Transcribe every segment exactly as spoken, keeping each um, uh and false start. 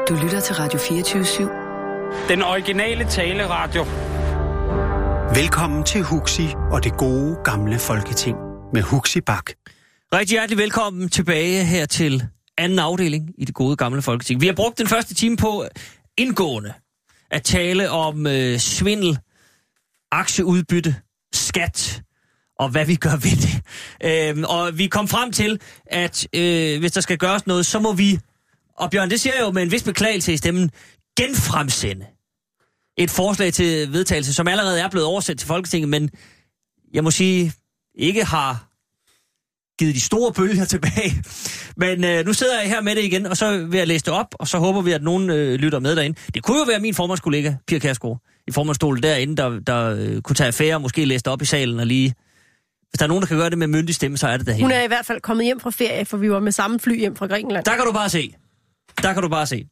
Du lytter til Radio fireogtyve syv. Den originale taleradio. Velkommen til Huxi og det gode gamle Folketing med Huxi Bak. Rigtig hjertelig velkommen tilbage her til anden afdeling i det gode gamle Folketing. Vi har brugt den første time på indgående at tale om øh, svindel, aktieudbytte, skat og hvad vi gør ved det. Øhm, og vi kom frem til, at øh, hvis der skal gøres noget, så må vi, og Bjørn, det siger jeg jo med en vis beklagelse i stemmen, genfremsende et forslag til vedtagelse, som allerede er blevet oversendt til Folketinget, men jeg må sige, ikke har givet de store bølger tilbage. Men øh, nu sidder jeg her med det igen, og så vil jeg læse det op, og så håber vi, at nogen øh, lytter med derinde. Det kunne jo være min formandskollega, Pia Kjærsgaard, i formandsstolen derinde, der, der øh, kunne tage affære, måske læse det op i salen og lige... Hvis der er nogen, der kan gøre det med myndig stemme, så er det derhen. Hun er i hvert fald kommet hjem fra ferie, for vi var med samme fly hjem fra Grækenland. Der kan du bare se. Der kan du bare se.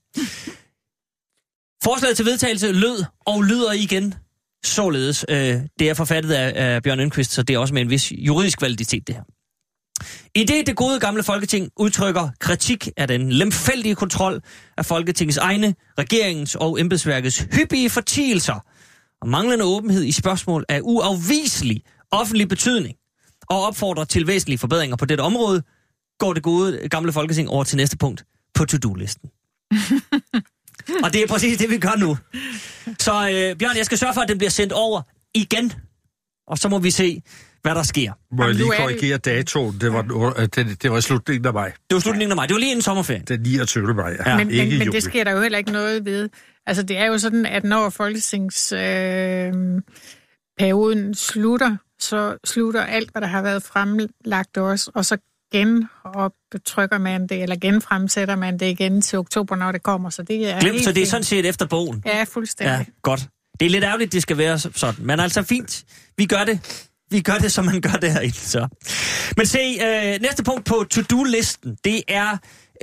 Forslaget til vedtagelse lød og lyder igen således. Øh, det er forfattet af, af Bjørn Enquist, så det er også med en vis juridisk validitet, det her. I det, det gode gamle Folketing udtrykker kritik af den lemfældige kontrol af Folketingets egne, regeringens og embedsværkets hyppige fortielser og manglende åbenhed i spørgsmål af uafviselig offentlig betydning, og opfordrer til væsentlige forbedringer på dette område, går det gode gamle Folketing over til næste punkt på to-do-listen. Og det er præcis det, vi gør nu. Så øh, Bjørn, jeg skal sørge for, at den bliver sendt over igen, og så må vi se, hvad der sker. Må jeg lige korrigere datoen? Det var, det, det var slutningen af maj. Det var slutningen af maj. Det var lige inden sommerferien. Den niogtyvende maj, ja. Men, ikke men, men juli. det sker der jo heller ikke noget ved. Altså, det er jo sådan, at når folketingsperioden øh, slutter, så slutter alt, hvad der har været fremlagt også, og så genoptrykker man det, eller genfremsætter man det igen til oktober, når det kommer. Så det er Glem, så det er sådan set efter bogen. Ja, fuldstændig. Ja, godt. Det er lidt ærgerligt, det skal være sådan. Men altså fint. Vi gør det. Vi gør det, som man gør det herinde, så. Men se, øh, næste punkt på to-do-listen, det er,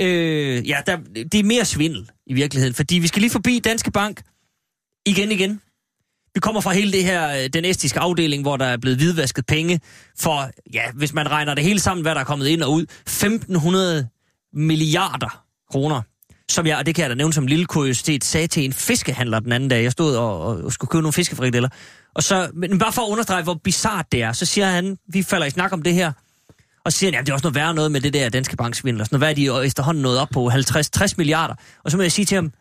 øh, ja, der, det er mere svindel i virkeligheden, fordi vi skal lige forbi Danske Bank igen igen. Vi kommer fra hele det her, den estiske afdeling, hvor der er blevet hvidvasket penge for, ja, hvis man regner det hele sammen, hvad der er kommet ind og ud, femten hundrede milliarder kroner. Som jeg, og det kan jeg da nævne som lille kuriositet, sagde til en fiskehandler den anden dag. Jeg stod og, og skulle købe nogle fiskefrikadeller. Og så, men bare for at understrege, hvor bizarrt det er, så siger han, vi falder i snak om det her, og så siger han, ja, det er også noget værre noget med det der Danske Bank-svindel. Sådan noget, hvad er de efterhånden nået op på? halvtreds til tres milliarder. Og så må jeg sige til ham,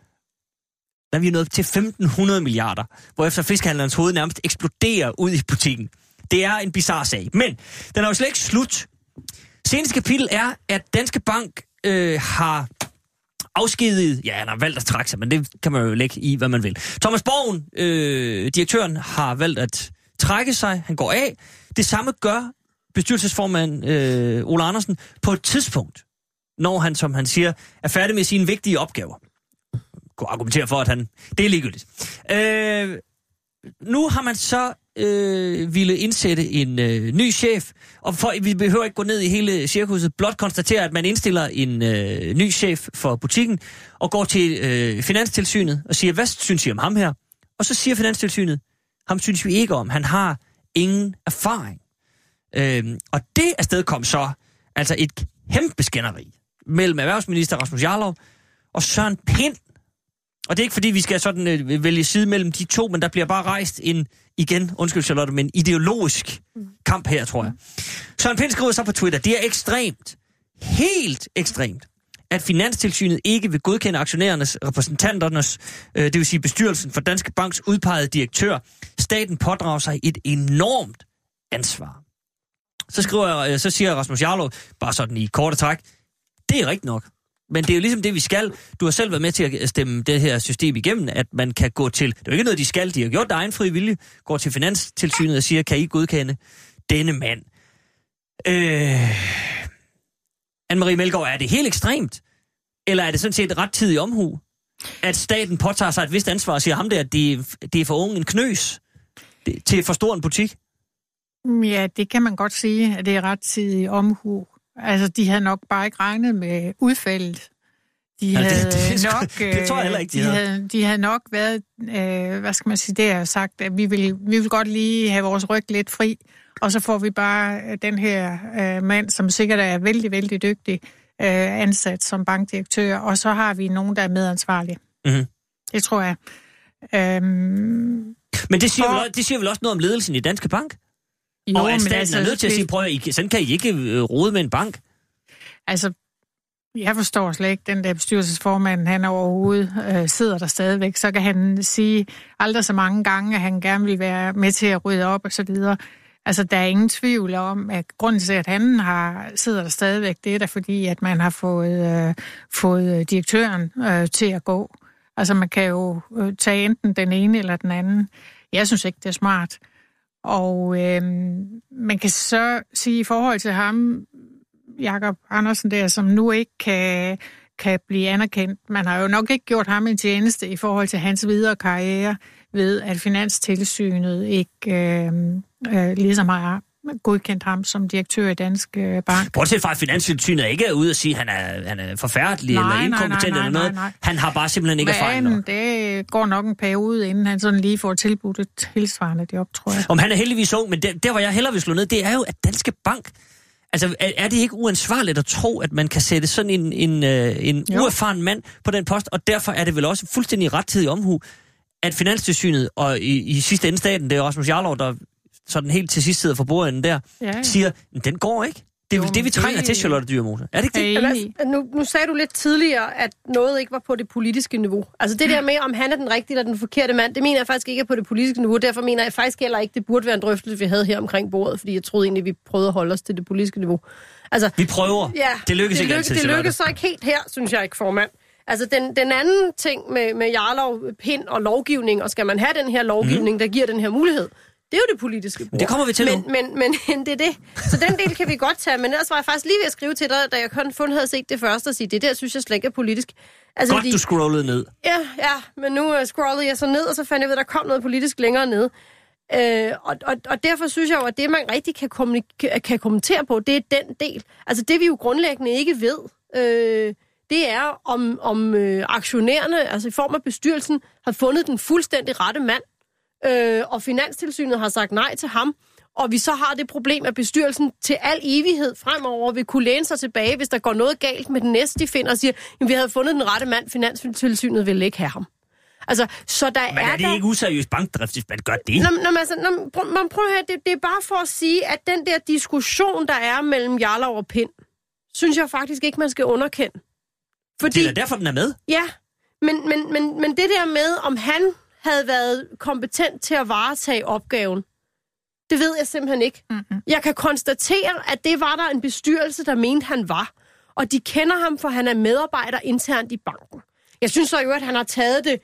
der er vi nået til femten hundrede milliarder, hvorefter fiskehandlerens hoved nærmest eksploderer ud i butikken. Det er en bizarre sag. Men den er jo slet ikke slut. Seneste kapitel er, at Danske Bank øh, har afskediget, ja, han har valgt at trække sig, men det kan man jo lægge i, hvad man vil. Thomas Borgen, øh, direktøren, har valgt at trække sig. Han går af. Det samme gør bestyrelsesformand øh, Ole Andersen på et tidspunkt, når han, som han siger, er færdig med sine vigtige opgaver. Kunne argumentere for, at han... Det er ligegyldigt. Øh, nu har man så øh, ville indsætte en øh, ny chef, og for, vi behøver ikke gå ned i hele cirkuset, blot konstatere, at man indstiller en øh, ny chef for butikken, og går til øh, Finanstilsynet og siger, hvad synes I om ham her? Og så siger Finanstilsynet, ham synes vi ikke om, han har ingen erfaring. Øh, og det afsted kom så altså et kæmpe skænderi mellem erhvervsminister Rasmus Jarlov og Søren Pind. Og det er ikke fordi, vi skal sådan øh, vælge side mellem de to, men der bliver bare rejst en, igen, undskyld Charlotte, men ideologisk kamp her, tror jeg. Søren Pind skriver så på Twitter, det er ekstremt, helt ekstremt, at Finanstilsynet ikke vil godkende aktionærernes, repræsentanternes, øh, det vil sige bestyrelsen for Danske Banks udpegede direktør. Staten pådrager sig et enormt ansvar. Så skriver jeg, øh, så siger Rasmus Jarlov, bare sådan i korte træk, det er rigtigt nok. Men det er jo ligesom det, vi skal. Du har selv været med til at stemme det her system igennem, at man kan gå til... Det er jo ikke noget, de skal. De har gjort der egen fri vilje. Går til Finanstilsynet og siger, kan I godkende denne mand? Øh... Anne-Marie Melgaard, er det helt ekstremt? Eller er det sådan set rettidig omhu? At staten påtager sig et vist ansvar og siger ham der, at det, det er for unge en knøs det, til for stor en butik? Ja, det kan man godt sige, at det er rettidig omhu. Altså, de havde nok bare ikke regnet med udfaldet. De havde ja, det, det, nok... det, det tror jeg heller ikke, de, de havde. havde. De havde nok været, øh, hvad skal man sige, det har sagt, at vi vil, vi vil godt lige have vores ryg lidt fri, og så får vi bare den her øh, mand, som sikkert er vældig, vældig dygtig, øh, ansat som bankdirektør, og så har vi nogen, der er medansvarlige. Mm-hmm. Det tror jeg. Øhm, men det siger, og, vel, det siger vel også noget om ledelsen i Danske Bank? Jo, og at staten altså, er nødt til at sige, prøv at sådan kan I ikke øh, rode med en bank. Altså, jeg forstår slet ikke, den der bestyrelsesformand, han overhovedet øh, sidder der stadigvæk, så kan han sige aldrig så mange gange, at han gerne vil være med til at rydde op og så videre. Altså, der er ingen tvivl om, at grunden til, at han har, sidder der stadigvæk, det er da fordi, at man har fået, øh, fået direktøren øh, til at gå. Altså, man kan jo øh, tage enten den ene eller den anden. Jeg synes ikke, det er smart. Og øh, man kan så sige i forhold til ham, Jakob Andersen der, som nu ikke kan, kan blive anerkendt. Man har jo nok ikke gjort ham en tjeneste i forhold til hans videre karriere, ved at Finanstilsynet ikke øh, øh, ligesom har godkendt ham som direktør i Danske Bank. Bortset fra, at Finanstilsynet ikke er ude og sige, at han er, han er forfærdelig nej, eller inkompetent eller noget. Nej, nej. Han har bare simpelthen ikke erfaring nok. Det går nok en periode, inden han sådan lige får tilbudt et tilsvarende job, tror jeg. Om han er heldigvis ung, men der, der hvor jeg hellere vil slå ned, det er jo, at Danske Bank... Altså, er, er det ikke uansvarligt at tro, at man kan sætte sådan en, en, en uerfaren mand på den post, og derfor er det vel også fuldstændig rettidig omhu, at Finanstilsynet, og i, i sidste ende staten, det er Rasmus Jarlov, der sådan helt til sidst sidder for bordenden der, ja. siger, den går ikke. Det er jo, det, vi trænger det... til, Charlotte Dyremose. Er det ikke det? Altså, nu, nu sagde du lidt tidligere, at noget ikke var på det politiske niveau. Altså det der med, om han er den rigtige eller den forkerte mand, det mener jeg faktisk ikke er på det politiske niveau. Derfor mener jeg faktisk heller ikke, det burde være en drøftelse, vi havde her omkring bordet, fordi jeg troede egentlig, vi prøvede at holde os til det politiske niveau. Altså, vi prøver. Ja, det lykkes det ikke lykkes, altid. Det lykkes så ikke helt her, synes jeg ikke, formand. Altså den, den anden ting med, med Jarlov, pind og lovgivning, og skal man have den her lovgivning, mm. der giver den her mulighed, det er jo det politiske bord. Det kommer vi til men, nu. Men, men, men det er det. Så den del kan vi godt tage, men ellers var jeg faktisk lige ved at skrive til dig, da jeg kun fundet havde set det første, og sige, det der synes jeg slet ikke er politisk. Altså, godt, fordi, du scrollede ned. Ja, ja, men nu uh, scrollede jeg så ned, og så fandt jeg ved, at der kom noget politisk længere ned. Uh, og, og, og derfor synes jeg jo, at det, man rigtig kan, kommunik- kan kommentere på, det er den del. Altså det, vi jo grundlæggende ikke ved, uh, det er, om, om uh, aktionærerne, altså i form af bestyrelsen, har fundet den fuldstændig rette mand, Øh, og Finanstilsynet har sagt nej til ham, og vi så har det problem, at bestyrelsen til al evighed fremover vil kunne læne sig tilbage, hvis der går noget galt med den næste, de finder og siger, at vi havde fundet den rette mand, Finanstilsynet vil ikke have ham. Altså, så der men er, er det der... ikke useriøs bankdrift, hvis man gør det? Nå, nå, altså, nå, prøv, man prøver her, det, det er bare for at sige, at den der diskussion, der er mellem Jarlov og Pind, synes jeg faktisk ikke, man skal underkende. Fordi... Det er derfor, den er med. Ja, men, men, men, men det der med, om han havde været kompetent til at varetage opgaven. Det ved jeg simpelthen ikke. Mm-hmm. Jeg kan konstatere, at det var der en bestyrelse, der mente, han var. Og de kender ham, for han er medarbejder internt i banken. Jeg synes så jo, at han har taget det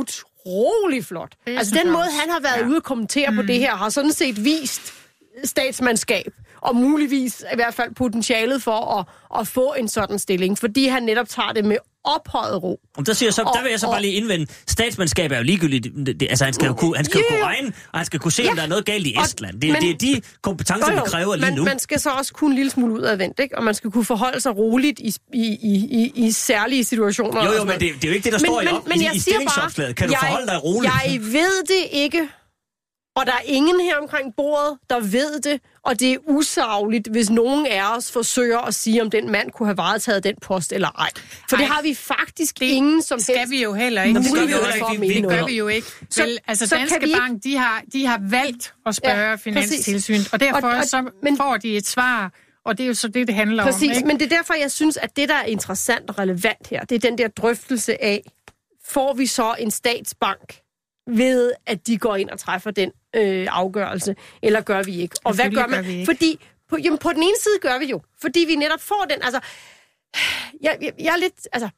utrolig flot. Det altså den måde, han har været ja. ude og kommentere mm. på det her, har sådan set vist statsmandskab. Og muligvis i hvert fald potentialet for at, at få en sådan stilling. Fordi han netop tager det med ophøjet ro. Der, siger så, og, der vil jeg så og, bare lige indvende, statsmandskab er jo ligegyldigt. Det, altså, han skal jo kunne, han skal jo kunne regne, og han skal kunne se, ja, om der er noget galt i Estland. Det, men, det er de kompetencer, vi kræver lige man, nu. Man skal så også kunne en lille smule udadvendt, ikke? Og man skal kunne forholde sig roligt i, i, i, i, i særlige situationer. Jo, jo, men det, det er jo ikke det, der men, står men, i, op, men, i, i stillingsopslaget. Kan jeg, du forholde dig roligt? Jeg ved det ikke. Og der er ingen her omkring bordet, der ved det, og det er usagligt, hvis nogen af os forsøger at sige, om den mand kunne have varetaget den post eller ej. For ej, det har vi faktisk det ingen som skal helst. vi jo heller ikke. Det, det, det, det gør vi jo ikke. Så, Vel, altså så Danske Bank, de har, de har valgt at spørge ja, Finanstilsynet, og derfor og, og, så men, får de et svar, og det er jo så det, det handler præcis, om. Præcis, men det er derfor, jeg synes, at det, der er interessant og relevant her, det er den der drøftelse af, får vi så en statsbank ved, at de går ind og træffer den øh, afgørelse, eller gør vi ikke? Og hvad gør man? Gør fordi på, jamen, på den ene side gør vi jo, fordi vi netop får den, altså, jeg, jeg, jeg er lidt, altså,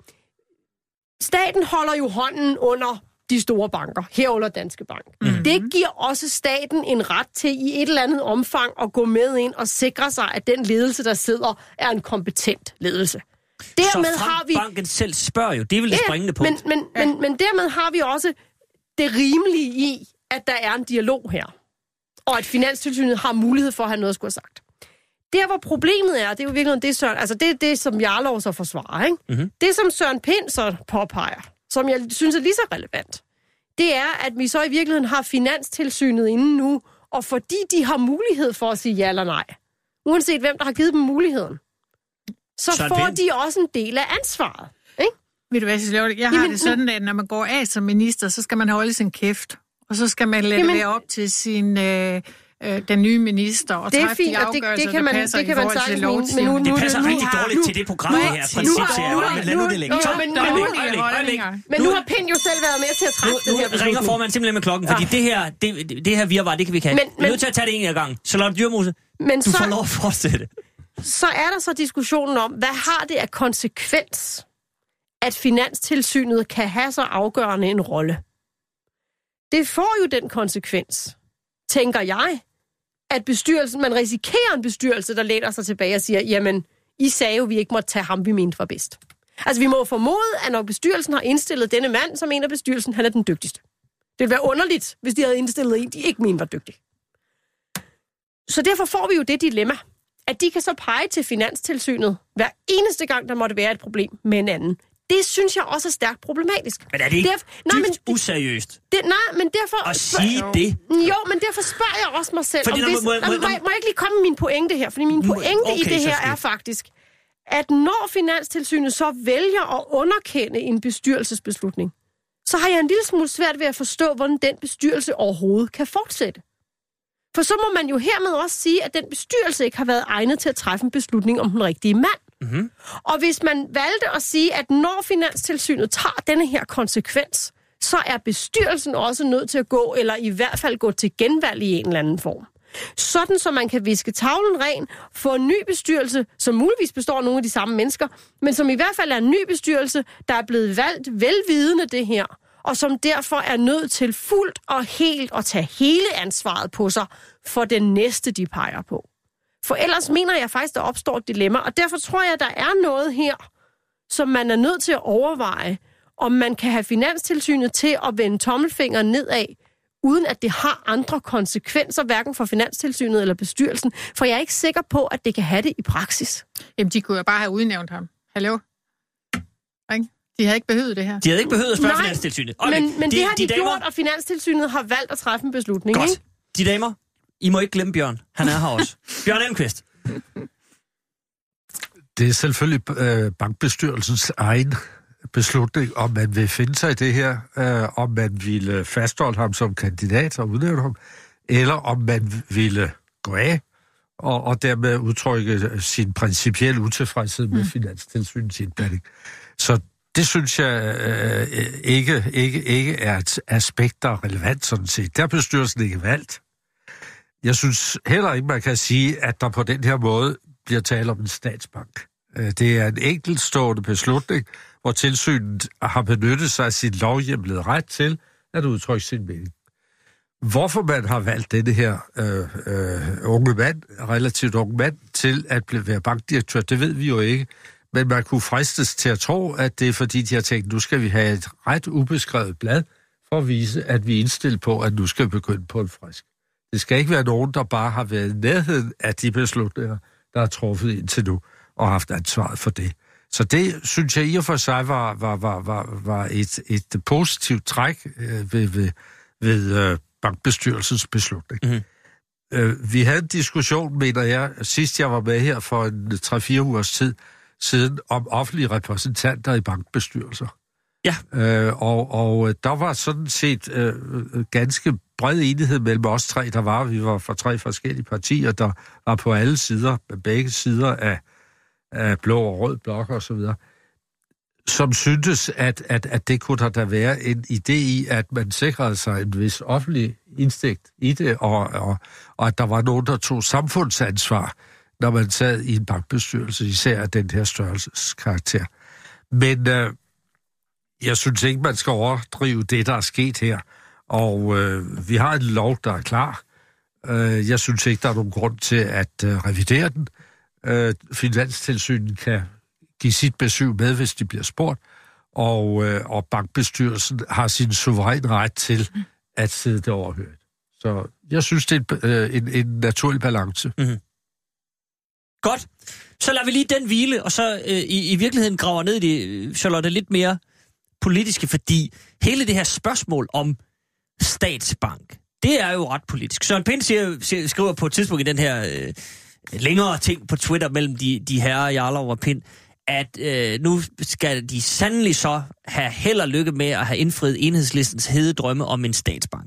staten holder jo hånden under de store banker, herunder Danske Bank. Mm-hmm. Det giver også staten en ret til i et eller andet omfang at gå med ind og sikre sig, at den ledelse, der sidder, er en kompetent ledelse. Dermed så har vi banken selv spørger jo, det er vel det ja, springende punkt. Men, men, ja. men, men dermed har vi også det rimelige i, at der er en dialog her. Og at Finanstilsynet har mulighed for at have noget at skulle have sagt. Der, hvor problemet er, det er jo virkelig det, Søren, altså det er det, som Jarlov så forsvarer, ikke? Mm-hmm. Det, som Søren Pind så påpeger, som jeg synes er lige så relevant, det er, at vi så i virkeligheden har Finanstilsynet inde nu, og fordi de har mulighed for at sige ja eller nej, uanset hvem, der har givet dem muligheden, så Søren får Pind. de også en del af ansvaret. Ikke? Ved du hvad, Charlotte? Jeg har Jamen, det sådan, at når man går af som minister, så skal man holde sin kæft. Og så skal man lade Jamen, det være op til sin, øh, øh, den nye minister og det er træffe fint, de og det, afgørelser, det kan man, der passer det kan i man forhold til sagtens mene, men nu, lovgivningen. nu, Det passer nu, rigtig har- dårligt nu, til det program, det her. Principserie. nu- Men lad nu det ligge. jo, Så, men- øjeblik, men- øjeblik, øjeblik. Men nu har Pind jo selv været med til at træffe den her Nu ringer beslutning. formanden simpelthen med klokken, fordi det her, det, det her virvar, det kan vi ikke have. Men- Vi er men- nødt til at tage det en af gangen. Charlotte Dyrmose, Men du så, får lov at fortsætte. så er der så diskussionen om, hvad har det af konsekvens, at Finanstilsynet kan have så afgørende en rolle? Det får jo den konsekvens, tænker jeg, at bestyrelsen, man risikerer en bestyrelse, der læner sig tilbage og siger, jamen, I sagde jo, vi ikke måtte tage ham, vi mente var bedst. Altså, vi må formode, at når bestyrelsen har indstillet denne mand, så mener bestyrelsen, han er den dygtigste. Det ville være underligt, hvis de havde indstillet en, de ikke mente var dygtig. Så derfor får vi jo det dilemma, at de kan så pege til Finanstilsynet hver eneste gang, der måtte være et problem med en anden. Det synes jeg også er stærkt problematisk. Men er det ikke Derf- nej, dybt men, useriøst det, nej, men derfor... at sige det? Jo, men derfor spørger jeg også mig selv, Fordi om når- hvis, må- må, må- må, må, når- jeg- må jeg ikke lige komme med min pointe her? Fordi min Må- pointe okay, i det så her skidt. er faktisk, at når Finanstilsynet så vælger at underkende en bestyrelsesbeslutning, så har jeg en lille smule svært ved at forstå, hvordan den bestyrelse overhovedet kan fortsætte. For så må man jo hermed også sige, at den bestyrelse ikke har været egnet til at træffe en beslutning om den rigtige mand. Mm-hmm. Og hvis man valgte at sige, at når Finanstilsynet tager denne her konsekvens, så er bestyrelsen også nødt til at gå, eller i hvert fald gå til genvalg i en eller anden form. Sådan, så man kan viske tavlen ren, få en ny bestyrelse, som muligvis består af nogle af de samme mennesker, men som i hvert fald er en ny bestyrelse, der er blevet valgt velvidende det her, og som derfor er nødt til fuldt og helt at tage hele ansvaret på sig for den næste, de peger på. For ellers mener jeg faktisk, der opstår et dilemma, og derfor tror jeg, der er noget her, som man er nødt til at overveje, om man kan have Finanstilsynet til at vende tommelfingeren nedad, uden at det har andre konsekvenser, hverken for Finanstilsynet eller bestyrelsen, for jeg er ikke sikker på, at det kan have det i praksis. Jamen, de kunne jo bare have udnævnt ham. Hallo? Ikke? De havde ikke behøvet det her. De havde ikke behøvet at spørge Nej, Finanstilsynet. Men, men de, det har de, de damer, gjort, og Finanstilsynet har valgt at træffe en beslutning. Godt. Ikke? De damer, I må ikke glemme Bjørn. Han er her også. Bjørn Elmqvist. Det er selvfølgelig øh, bankbestyrelsens egen beslutning, om man vil finde sig i det her, øh, om man ville fastholde ham som kandidat og udnævne ham, eller om man ville gå af og, og dermed udtrykke sin principielle utilfredshed med mm. Finanstilsynets indblanding. Så det synes jeg øh, ikke, ikke, ikke er et aspekt, der er relevant sådan set. Der er bestyrelsen ikke valgt. Jeg synes heller ikke, man kan sige, at der på den her måde bliver tale om en statsbank. Det er en enkeltstående beslutning, hvor tilsynet har benyttet sig af sin lovhjemlede ret til at udtrykke sin mening. Hvorfor man har valgt denne her øh, øh, unge mand, relativt unge mand, til at være bankdirektør, det ved vi jo ikke. Men man kunne fristes til at tro, at det er fordi, de har tænkt, nu skal vi have et ret ubeskrevet blad for at vise, at vi er indstillet på, at nu skal vi begynde på en frisk. Det skal ikke være nogen, der bare har været i nærheden af de beslutninger, der er truffet indtil nu, og haft ansvaret for det. Så det, synes jeg i og for sig, var, var, var, var, var et, et positivt træk øh, ved, ved, ved øh, bankbestyrelsens beslutning. Mm-hmm. Øh, vi havde en diskussion, mener jeg, sidst jeg var med her for en tre-fire ugers tid siden, om offentlige repræsentanter i bankbestyrelser. Ja. Øh, og, og der var sådan set øh, ganske bred enighed mellem os tre, der var. Vi var fra tre forskellige partier, der var på alle sider, begge sider af, af blå og rød blok og så videre, som syntes, at, at, at det kunne der da være en idé i, at man sikrede sig en vis offentlig indsigt i det, og, og, og at der var nogen, der tog samfundsansvar, når man sad i en bankbestyrelse, især af den her størrelseskarakter. Men øh, jeg synes ikke, man skal overdrive det, der er sket her. Og øh, vi har en lov, der er klar. Øh, jeg synes ikke, der er nogen grund til at øh, revidere den. Øh, Finanstilsynet kan give sit besøg med, hvis de bliver spurgt. Og, øh, og bankbestyrelsen har sin suveræne ret til at sidde det overhørt. Så jeg synes, det er en, øh, en, en naturlig balance. Mm-hmm. Godt. Så lader vi lige den hvile, og så øh, i, i virkeligheden graver ned i det, Charlotte, lidt mere politiske, fordi hele det her spørgsmål om statsbank, det er jo ret politisk. Søren Pind siger, siger, skriver på et tidspunkt i den her øh, længere ting på Twitter mellem de, de herrer Jarlov og Pind, at øh, nu skal de sandelig så have held og lykke med at have indfriet Enhedslistens hede drømme om en statsbank.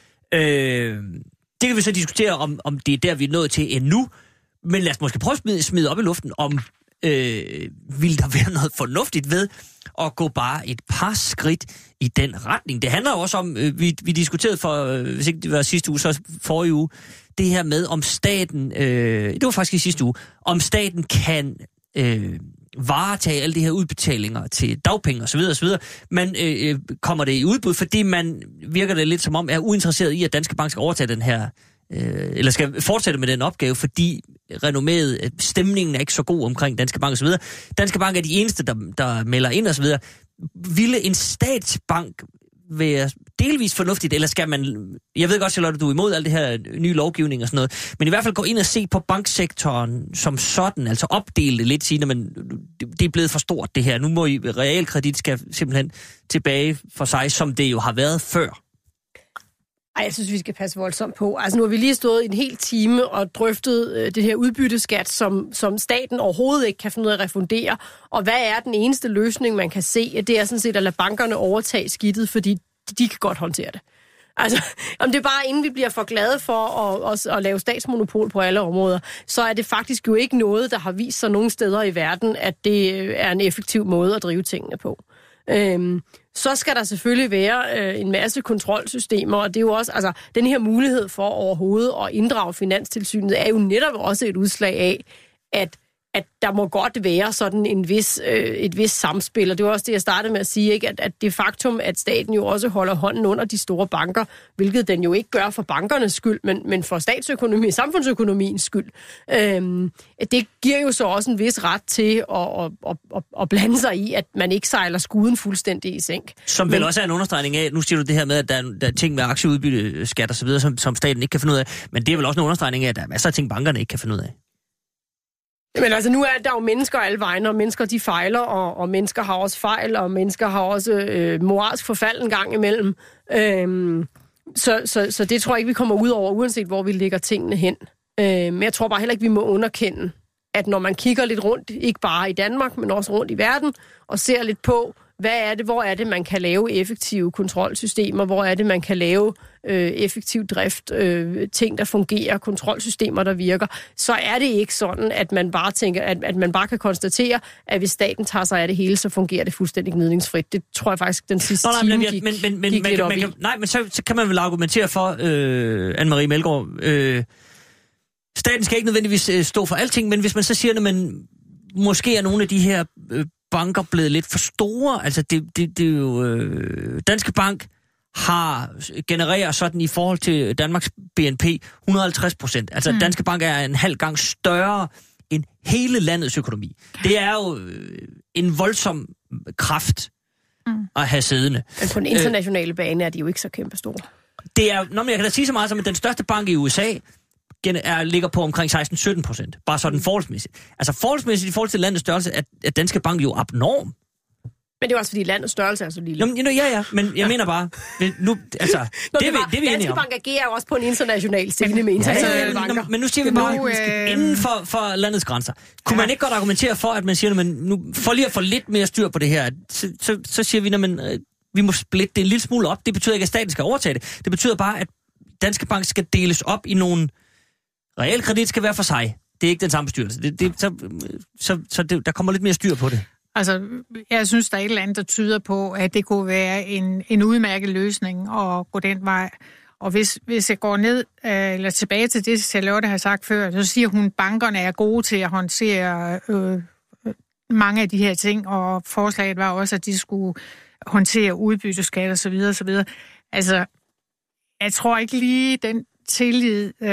Øh, det kan vi så diskutere, om, om det er der, vi er nået til endnu, men lad os måske prøve at smide, smide op i luften, om øh, vil der være noget fornuftigt ved at gå bare et par skridt i den retning. Det handler jo også om, øh, vi, vi diskuterede for, øh, hvis ikke det var sidste uge, så forrige uge, det her med, om staten, øh, det var faktisk i sidste uge, om staten kan øh, varetage alle de her udbetalinger til dagpenge osv. osv. Man øh, kommer det i udbud, fordi man virker det lidt som om, er uinteresseret i, at Danske Bank skal overtage den her, øh, eller skal fortsætte med den opgave, fordi renomméet, stemningen er ikke så god omkring Danske Bank osv. Danske Bank er de eneste, der, der melder ind osv. Ville en statsbank være delvis fornuftigt, eller skal man, jeg ved godt, Charlotte, du er imod alt det her nye lovgivning og sådan noget, men i hvert fald gå ind og se på banksektoren som sådan, altså opdele det lidt, sige, men det er blevet for stort det her. Nu må I, realkredit skal simpelthen tilbage for sig, som det jo har været før. Ej, jeg synes, vi skal passe voldsomt på. Altså, nu har vi lige stået en hel time og drøftet øh, det her udbytteskat, som, som staten overhovedet ikke kan finde ud af at refundere. Og hvad er den eneste løsning, man kan se? Det er sådan set at lade bankerne overtage skidtet, fordi de kan godt håndtere det. Altså, om det er bare, inden vi bliver for glade for at, at, at lave statsmonopol på alle områder, så er det faktisk jo ikke noget, der har vist sig nogen steder i verden, at det er en effektiv måde at drive tingene på. Øhm, så skal der selvfølgelig være øh, en masse kontrolsystemer, og det er jo også, altså, den her mulighed for overhovedet at inddrage Finanstilsynet er jo netop også et udslag af, at at der må godt være sådan en vis, øh, et vis samspil, og det var også det, jeg startede med at sige, ikke? At, at det faktum, at staten jo også holder hånden under de store banker, hvilket den jo ikke gør for bankernes skyld, men, men for statsøkonomi, samfundsøkonomiens skyld, øh, det giver jo så også en vis ret til at, at, at, at, at blande sig i, at man ikke sejler skuden fuldstændig i sænk. Som vel men, også er en understregning af, nu siger du det her med, at der er, der er ting med aktieudbytte, skat og så videre, som, som staten ikke kan finde ud af, men det er vel også en understregning af, at der er masser af ting, bankerne ikke kan finde ud af. Men altså, nu er der jo mennesker alle vegne, og mennesker de fejler, og, og mennesker har også fejl, og mennesker har også øh, moralsk forfald en gang imellem. Øhm, så, så, så det tror jeg ikke, vi kommer ud over, uanset hvor vi lægger tingene hen. Øhm, men jeg tror bare heller ikke, vi må underkende, at når man kigger lidt rundt, ikke bare i Danmark, men også rundt i verden, og ser lidt på, hvad er det, hvor er det, man kan lave effektive kontrolsystemer, hvor er det, man kan lave øh, effektiv drift, øh, ting, der fungerer, kontrolsystemer, der virker, så er det ikke sådan, at man bare tænker, at, at man bare kan konstatere, at hvis staten tager sig af det hele, så fungerer det fuldstændig gnidningsfrit. Det tror jeg faktisk, den sidste Nå, time gik, men, men, men, gik lidt op man, man, Nej, men så, så kan man vel argumentere for, øh, Anne-Marie Melgaard, øh, staten skal ikke nødvendigvis stå for alting, men hvis man så siger, at man måske er nogle af de her øh, banker blevet lidt for store. Altså, det, det, det er jo... Øh, Danske Bank har genereret sådan i forhold til Danmarks B N P et hundrede og halvtreds procent. Altså, mm. Danske Bank er en halv gang større end hele landets økonomi. Det er jo øh, en voldsom kraft mm. at have siddende. Men på den internationale bane er de jo ikke så kæmpe store. Det er... Nå, men jeg kan da sige så meget som, at den største bank i U S A er, ligger på omkring seksten til sytten procent. Bare sådan forholdsmæssigt. Altså forholdsmæssigt i forhold til landets størrelse, er, er Danske Bank jo abnorm. Men det er også fordi landets størrelse er så lille. Jamen, ja, ja, men jeg mener bare, nu, altså, Nå, det, det, var, det, det vi Danske Bank agerer jo også på en international scene med internationale ja, ja, banker. Men nu siger vi bare, nu, øh... inden for, for landets grænser. Kunne ja. man ikke godt argumentere for, at man siger, at nu, for lige at få lidt mere styr på det her, så, så, så siger vi, at man, øh, vi må splitte det en lille smule op. Det betyder ikke, at staten skal overtage det. Det betyder bare, at Danske Bank skal deles op i nogle... Realkredit skal være for sig. Det er ikke den samme bestyrelse. Det, det, så så, så det, der kommer lidt mere styr på det. Altså, jeg synes, der er et eller andet, der tyder på, at det kunne være en, en udmærket løsning at gå den vej. Og hvis, hvis jeg går ned, øh, eller tilbage til det, Charlotte har sagt før, så siger hun, at bankerne er gode til at håndtere øh, mange af de her ting, og forslaget var også, at de skulle håndtere udbytteskat og så videre, så videre. Altså, jeg tror ikke lige den tillid,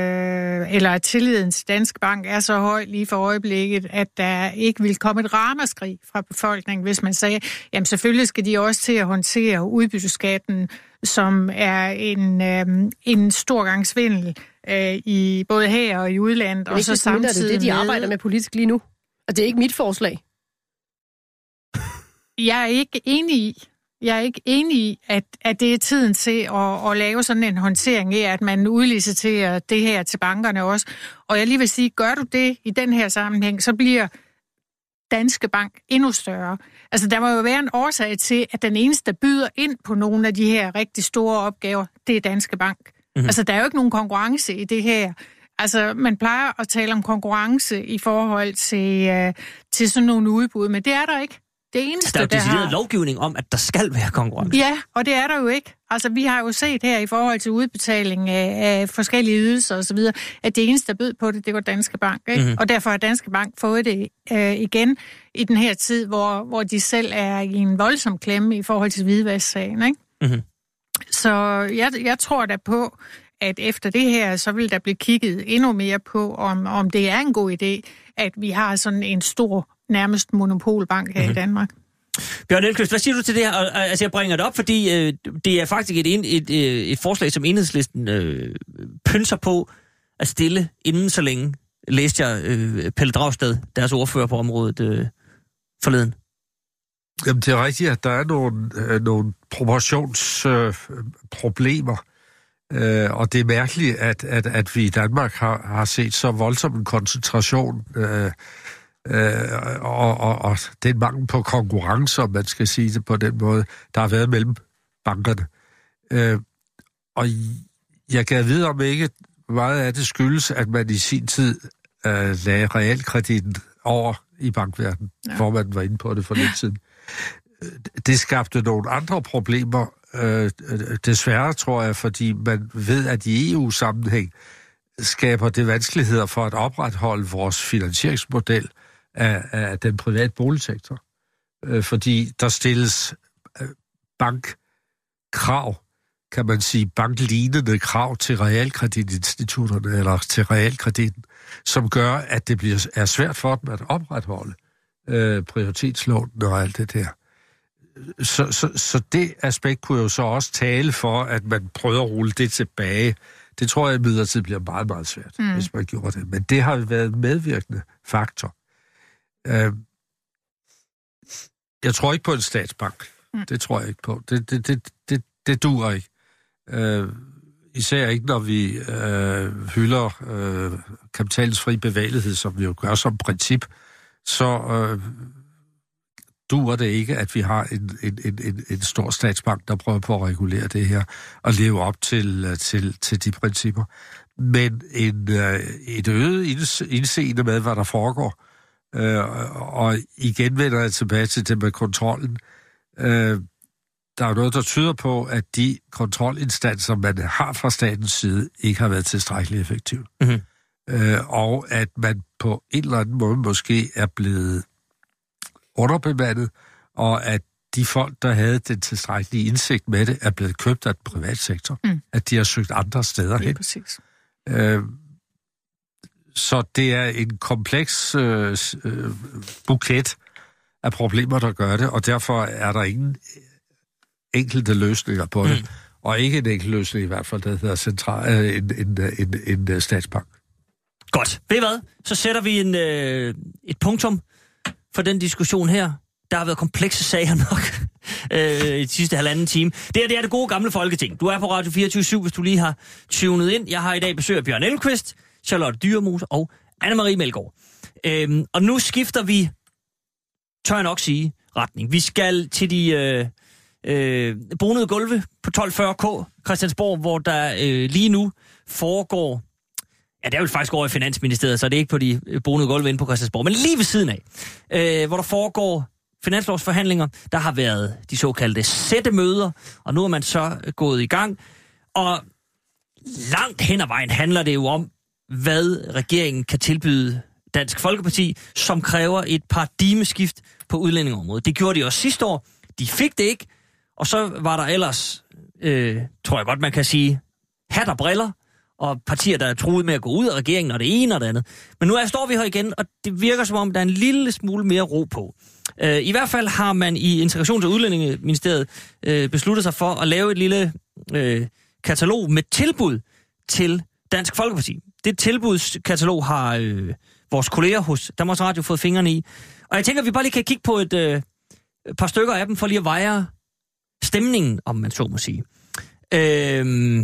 øh, eller tilliden til Danske Bank er så høj lige for øjeblikket, at der ikke vil komme et ramaskrig fra befolkningen, hvis man sagde, jamen selvfølgelig skal de også til at håndtere udbytteskatten, som er en, øh, en stor gang svindel øh, i både her og i udlandet. Og så samtidig det er det, de arbejder med politisk lige nu. Og det er ikke mit forslag. Jeg er ikke enig i. Jeg er ikke enig i, at, at det er tiden til at, at lave sådan en håndtering af, at man udliciterer det her til bankerne også. Og jeg lige vil sige, gør du det i den her sammenhæng, så bliver Danske Bank endnu større. Altså, der må jo være en årsag til, at den eneste, der byder ind på nogle af de her rigtig store opgaver, det er Danske Bank. Mm-hmm. Altså, der er jo ikke nogen konkurrence i det her. Altså, man plejer at tale om konkurrence i forhold til, uh, til sådan nogle udbud, men det er der ikke. Det eneste, der er jo decideret har... lovgivning om, at der skal være konkurrence. Ja, og det er der jo ikke. Altså, vi har jo set her i forhold til udbetaling af, af forskellige ydelser osv., at det eneste, der bød på det, det var Danske Bank. Ikke? Mm-hmm. Og derfor har Danske Bank fået det øh, igen i den her tid, hvor, hvor de selv er i en voldsom klemme i forhold til hvidvasksagen. Ikke? Mm-hmm. Så jeg, jeg tror da på, at efter det her, så vil der blive kigget endnu mere på, om, om det er en god idé, at vi har sådan en stor, nærmest monopolbank her mm-hmm. i Danmark. Bjørn Elmquist, hvad siger du til det her? Altså, jeg bringer det op, fordi øh, det er faktisk et, et, et, et forslag, som Enhedslisten øh, pynser på at stille inden så længe. Læste jeg øh, Pelle Dragsted, deres ordfører på området, øh, forleden. Jamen, det er rigtigt, at der er nogle, øh, nogle proportionsproblemer. Øh, øh, og det er mærkeligt, at, at, at vi i Danmark har, har set så voldsom en koncentration øh, Øh, og, og, og den mangel på konkurrence, om man skal sige det på den måde, der har været mellem bankerne. Øh, og jeg kan vide om ikke meget af det skyldes, at man i sin tid øh, lagde realkreditten over i bankverdenen, ja. Formanden var inde på det for lidt siden. Det skabte nogle andre problemer, øh, desværre tror jeg, fordi man ved, at i E U-sammenhæng skaber det vanskeligheder for at opretholde vores finansieringsmodel af, af den private boligsektor. Øh, fordi der stilles øh, bankkrav, kan man sige, banklignende krav til realkreditinstitutterne eller til realkreditten, som gør, at det bliver, er svært for dem at opretholde øh, prioritetslånene og alt det der. Så, så, så det aspekt kunne jo så også tale for, at man prøver at rulle det tilbage. Det tror jeg imidlertid bliver meget, meget svært, mm. hvis man gjorde det. Men det har været en medvirkende faktor. Uh, jeg tror ikke på en statsbank. Mm. Det tror jeg ikke på. Det, det, det, det, det duer ikke. Uh, især ikke, når vi uh, hylder uh, kapitalens fri bevægelighed, som vi jo gør som princip, så uh, duer det ikke, at vi har en, en, en, en stor statsbank, der prøver på at regulere det her og leve op til, til, til de principper. Men en, et øget indseende med, hvad der foregår, og igen vender jeg tilbage til det med kontrollen. Der er noget, der tyder på, at de kontrolinstanser, man har fra statens side, ikke har været tilstrækkeligt effektive. Mm-hmm. Og at man på en eller anden måde måske er blevet underbemandet, og at de folk, der havde den tilstrækkelige indsigt med det, er blevet købt af den private sektor. Mm. At de har søgt andre steder hen. Præcis. Øh, så det er en kompleks øh, øh, buket af problemer, der gør det, og derfor er der ingen enkelte løsninger på det. Mm. Og ikke en enkelt løsning i hvert fald, der hedder central, øh, en, en, en, en, en statsbank. Godt. Ved I hvad? Så sætter vi en, øh, et punktum for den diskussion her. Der har været komplekse sager nok øh, i de sidste halvanden time. Det her, det er det gode gamle Folketing. Du er på Radio fireogtyve syv, hvis du lige har tunet ind. Jeg har i dag besøg af Bjørn Elmquist, Charlotte Dyremose og Anne-Marie Melgaard. Øhm, og nu skifter vi, tør jeg nok sige, retning. Vi skal til de øh, øh, bonede gulve på tolv fyrre K Christiansborg, hvor der øh, lige nu foregår. Ja, det er jo faktisk over i Finansministeriet, så det er ikke på de bonede gulve inde på Christiansborg, men lige ved siden af, øh, hvor der foregår finanslovsforhandlinger. Der har været de såkaldte sættemøder, og nu er man så gået i gang. Og langt hen ad vejen handler det jo om, hvad regeringen kan tilbyde Dansk Folkeparti, som kræver et paradigmeskift på udlændingeområdet. Det gjorde de også sidste år. De fik det ikke, og så var der ellers, øh, tror jeg godt, man kan sige, hat og briller, og partier, der er truet med at gå ud af regeringen, og det ene og det andet. Men nu er, står vi her igen, og det virker som om, der er en lille smule mere ro på. Øh, I hvert fald har man i Integrations- og Udlændingeministeriet øh, besluttet sig for at lave et lille øh, katalog med tilbud til Dansk Folkeparti. Det tilbudskatalog har øh, vores kolleger hos Danmarks Radio fået fingrene i. Og jeg tænker, at vi bare lige kan kigge på et øh, par stykker af dem, for lige at veje stemningen, om man så må sige. Øhm,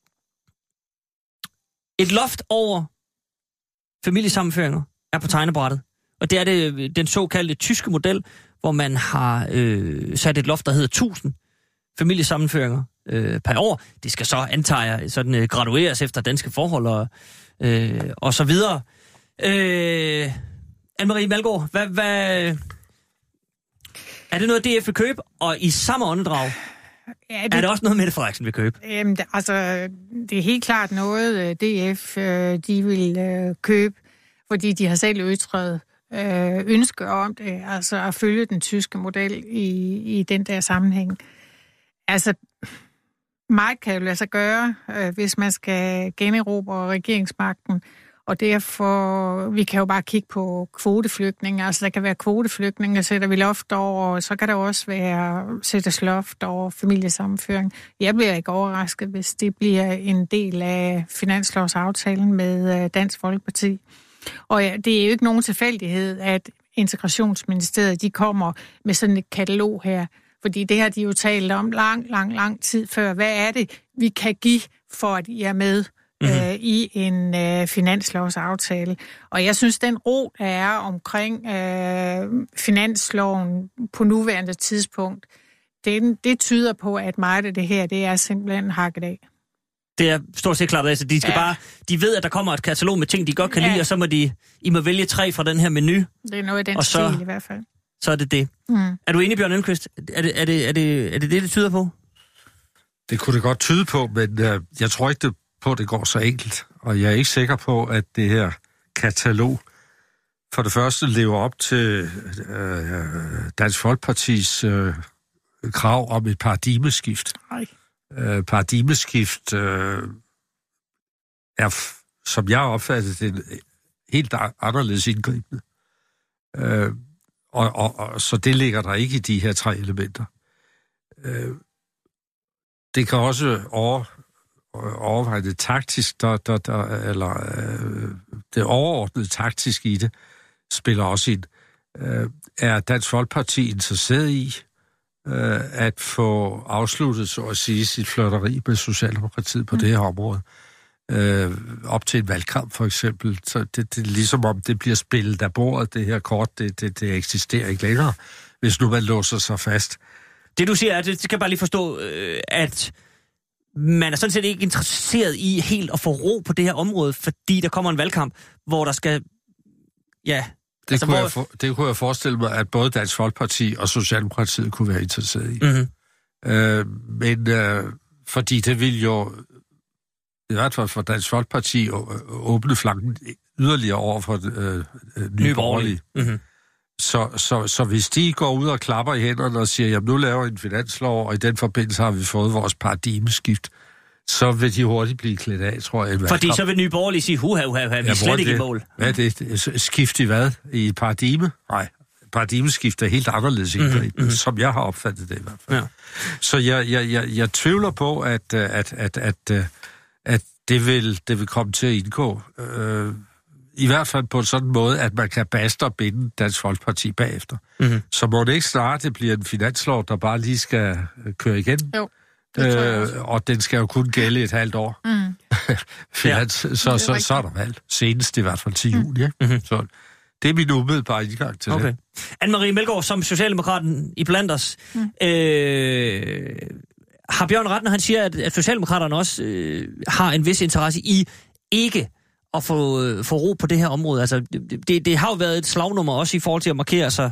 et loft over familiesammenføringer er på tegnebrættet, og det er det, den såkaldte tyske model, hvor man har øh, sat et loft, der hedder tusind familiesammenføringer øh, per år. Det skal så, antager jeg, sådan øh, gradueres efter danske forhold og, øh, og så videre. Øh, Anne-Marie Malgaard, hvad, hvad, er det noget, D F vil købe? Og i samme åndedrag, ja, det, er det også noget, Mette Frederiksen vil købe? Jamen, det, altså, det er helt klart noget, D F øh, de vil øh, købe, fordi de har selv ytret øh, ønske om det, altså at følge den tyske model i, i den der sammenhæng. Altså, meget kan jo lade sig gøre, øh, hvis man skal generobre regeringsmagten, og derfor, vi kan jo bare kigge på kvoteflygtninge, altså der kan være kvoteflygtninge, der sætter vi loft over, og så kan der også være sættes loft over familiesammenføring. Jeg bliver ikke overrasket, hvis det bliver en del af finanslovsaftalen med Dansk Folkeparti. Og ja, det er jo ikke nogen tilfældighed, at Integrationsministeriet, de kommer med sådan et katalog her, fordi det har de jo talt om lang, lang, lang tid før. Hvad er det, vi kan give for, at I er med mm-hmm. øh, i en øh, finanslovsaftale? Og jeg synes, den ro, der er omkring øh, finansloven på nuværende tidspunkt, det, det tyder på, at meget af det her, det er simpelthen hakket af. Det er stort set klart, altså de skal ja. bare, de ved, at der kommer et katalog med ting, de godt kan ja. lide, og så må de, I må vælge tre fra den her menu. Det er noget i den så, stil i hvert fald. Så er det det. Mm. Er du enig, Bjørn Elmquist? Er det er det, er det, er det, det, det tyder på? Det kunne det godt tyde på, men øh, jeg tror ikke det på, at det går så enkelt. Og jeg er ikke sikker på, at det her katalog for det første lever op til øh, Dansk Folkepartis øh, krav om et paradigmeskift. Nej. Øh, paradigmeskift øh, er, som jeg har opfattet det, helt anderledes indgribende. Øh, og, og, og så det ligger der ikke i de her tre elementer. Øh, det kan også over, overveje det taktisk, der, der, der, eller øh, det overordnede taktisk i det, spiller også ind. Øh, er Dansk Folkeparti interesseret i øh, at få afsluttet, så at sige, sit flirteri med Socialdemokratiet på mm. det her område? Øh, op til en valgkamp for eksempel, så det, det er ligesom om det bliver spillet af bordet, det her kort, det, det, det eksisterer ikke længere, hvis nu man låser sig fast. Det du siger, er, det kan jeg bare lige forstå, øh, at man er sådan set ikke interesseret i helt at få ro på det her område, fordi der kommer en valgkamp, hvor der skal, ja... Det, altså, kunne, hvor... jeg for, det kunne jeg forestille mig, at både Dansk Folkeparti og Socialdemokratiet kunne være interesseret i. Mm-hmm. Øh, men øh, fordi det vil jo i hvert fald for Dansk Folkeparti åbne flanken yderligere over for øh, Nye Borgerlige. Mm-hmm. Så, så, så hvis de går ud og klapper i hænderne og siger, jamen nu laver en finanslov, og i den forbindelse har vi fået vores paradigmeskift, så vil de hurtigt blive klædt af, tror jeg. Fordi så vil Nye Borgerlige sige, huha, huha, huha, vi er slet ikke i mål. Hvad er det? Skift i hvad? I et paradigme? Nej, paradigmeskift er helt anderledes mm-hmm. mm-hmm. som jeg har opfattet det i hvert fald. Ja. Så jeg, jeg, jeg, jeg tvivler på, at, at, at, at, at det, vil, det vil komme til at indgå. Øh, I hvert fald på en sådan måde, at man kan baste og binde Dansk Folkeparti bagefter. Mm-hmm. Så må det ikke snart, det bliver en finanslov, der bare lige skal køre igen. Jo. Øh, og den skal jo kun gælde et halvt år. Mm. Finans, ja. så, så, så er der valg. Senest i hvert fald til juni. Mm. Mm-hmm. Så det er min umiddelbare indgang til okay. det. Anne-Marie Melgaard, som Socialdemokraten i blandt os, mm. øh, har Bjørn ret, når han siger, at, at Socialdemokraterne også øh, har en vis interesse i ikke at få, øh, få ro på det her område. Altså, det, det har jo været et slagnummer også i forhold til at markere sig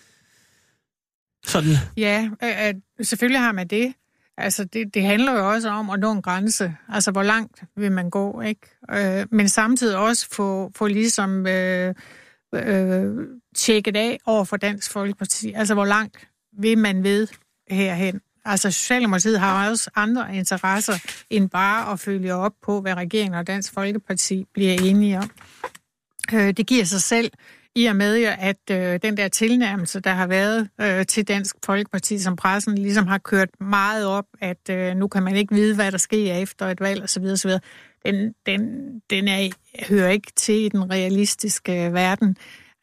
sådan. Ja, øh, selvfølgelig har man det. Altså, det, det handler jo også om at nå en grænse. Altså, hvor langt vil man gå, ikke? Øh, men samtidig også få, få ligesom øh, øh, tjekket af over for Dansk Folkeparti. Altså, hvor langt vil man ved herhen? Altså, Socialdemokratiet har også andre interesser end bare at følge op på, hvad regeringen og Dansk Folkeparti bliver enige om. Øh, det giver sig selv i og med, at øh, den der tilnærmelse, der har været øh, til Dansk Folkeparti, som pressen ligesom har kørt meget op, at øh, nu kan man ikke vide, hvad der sker efter et valg osv. osv. Den, den, den er, hører ikke til i den realistiske verden.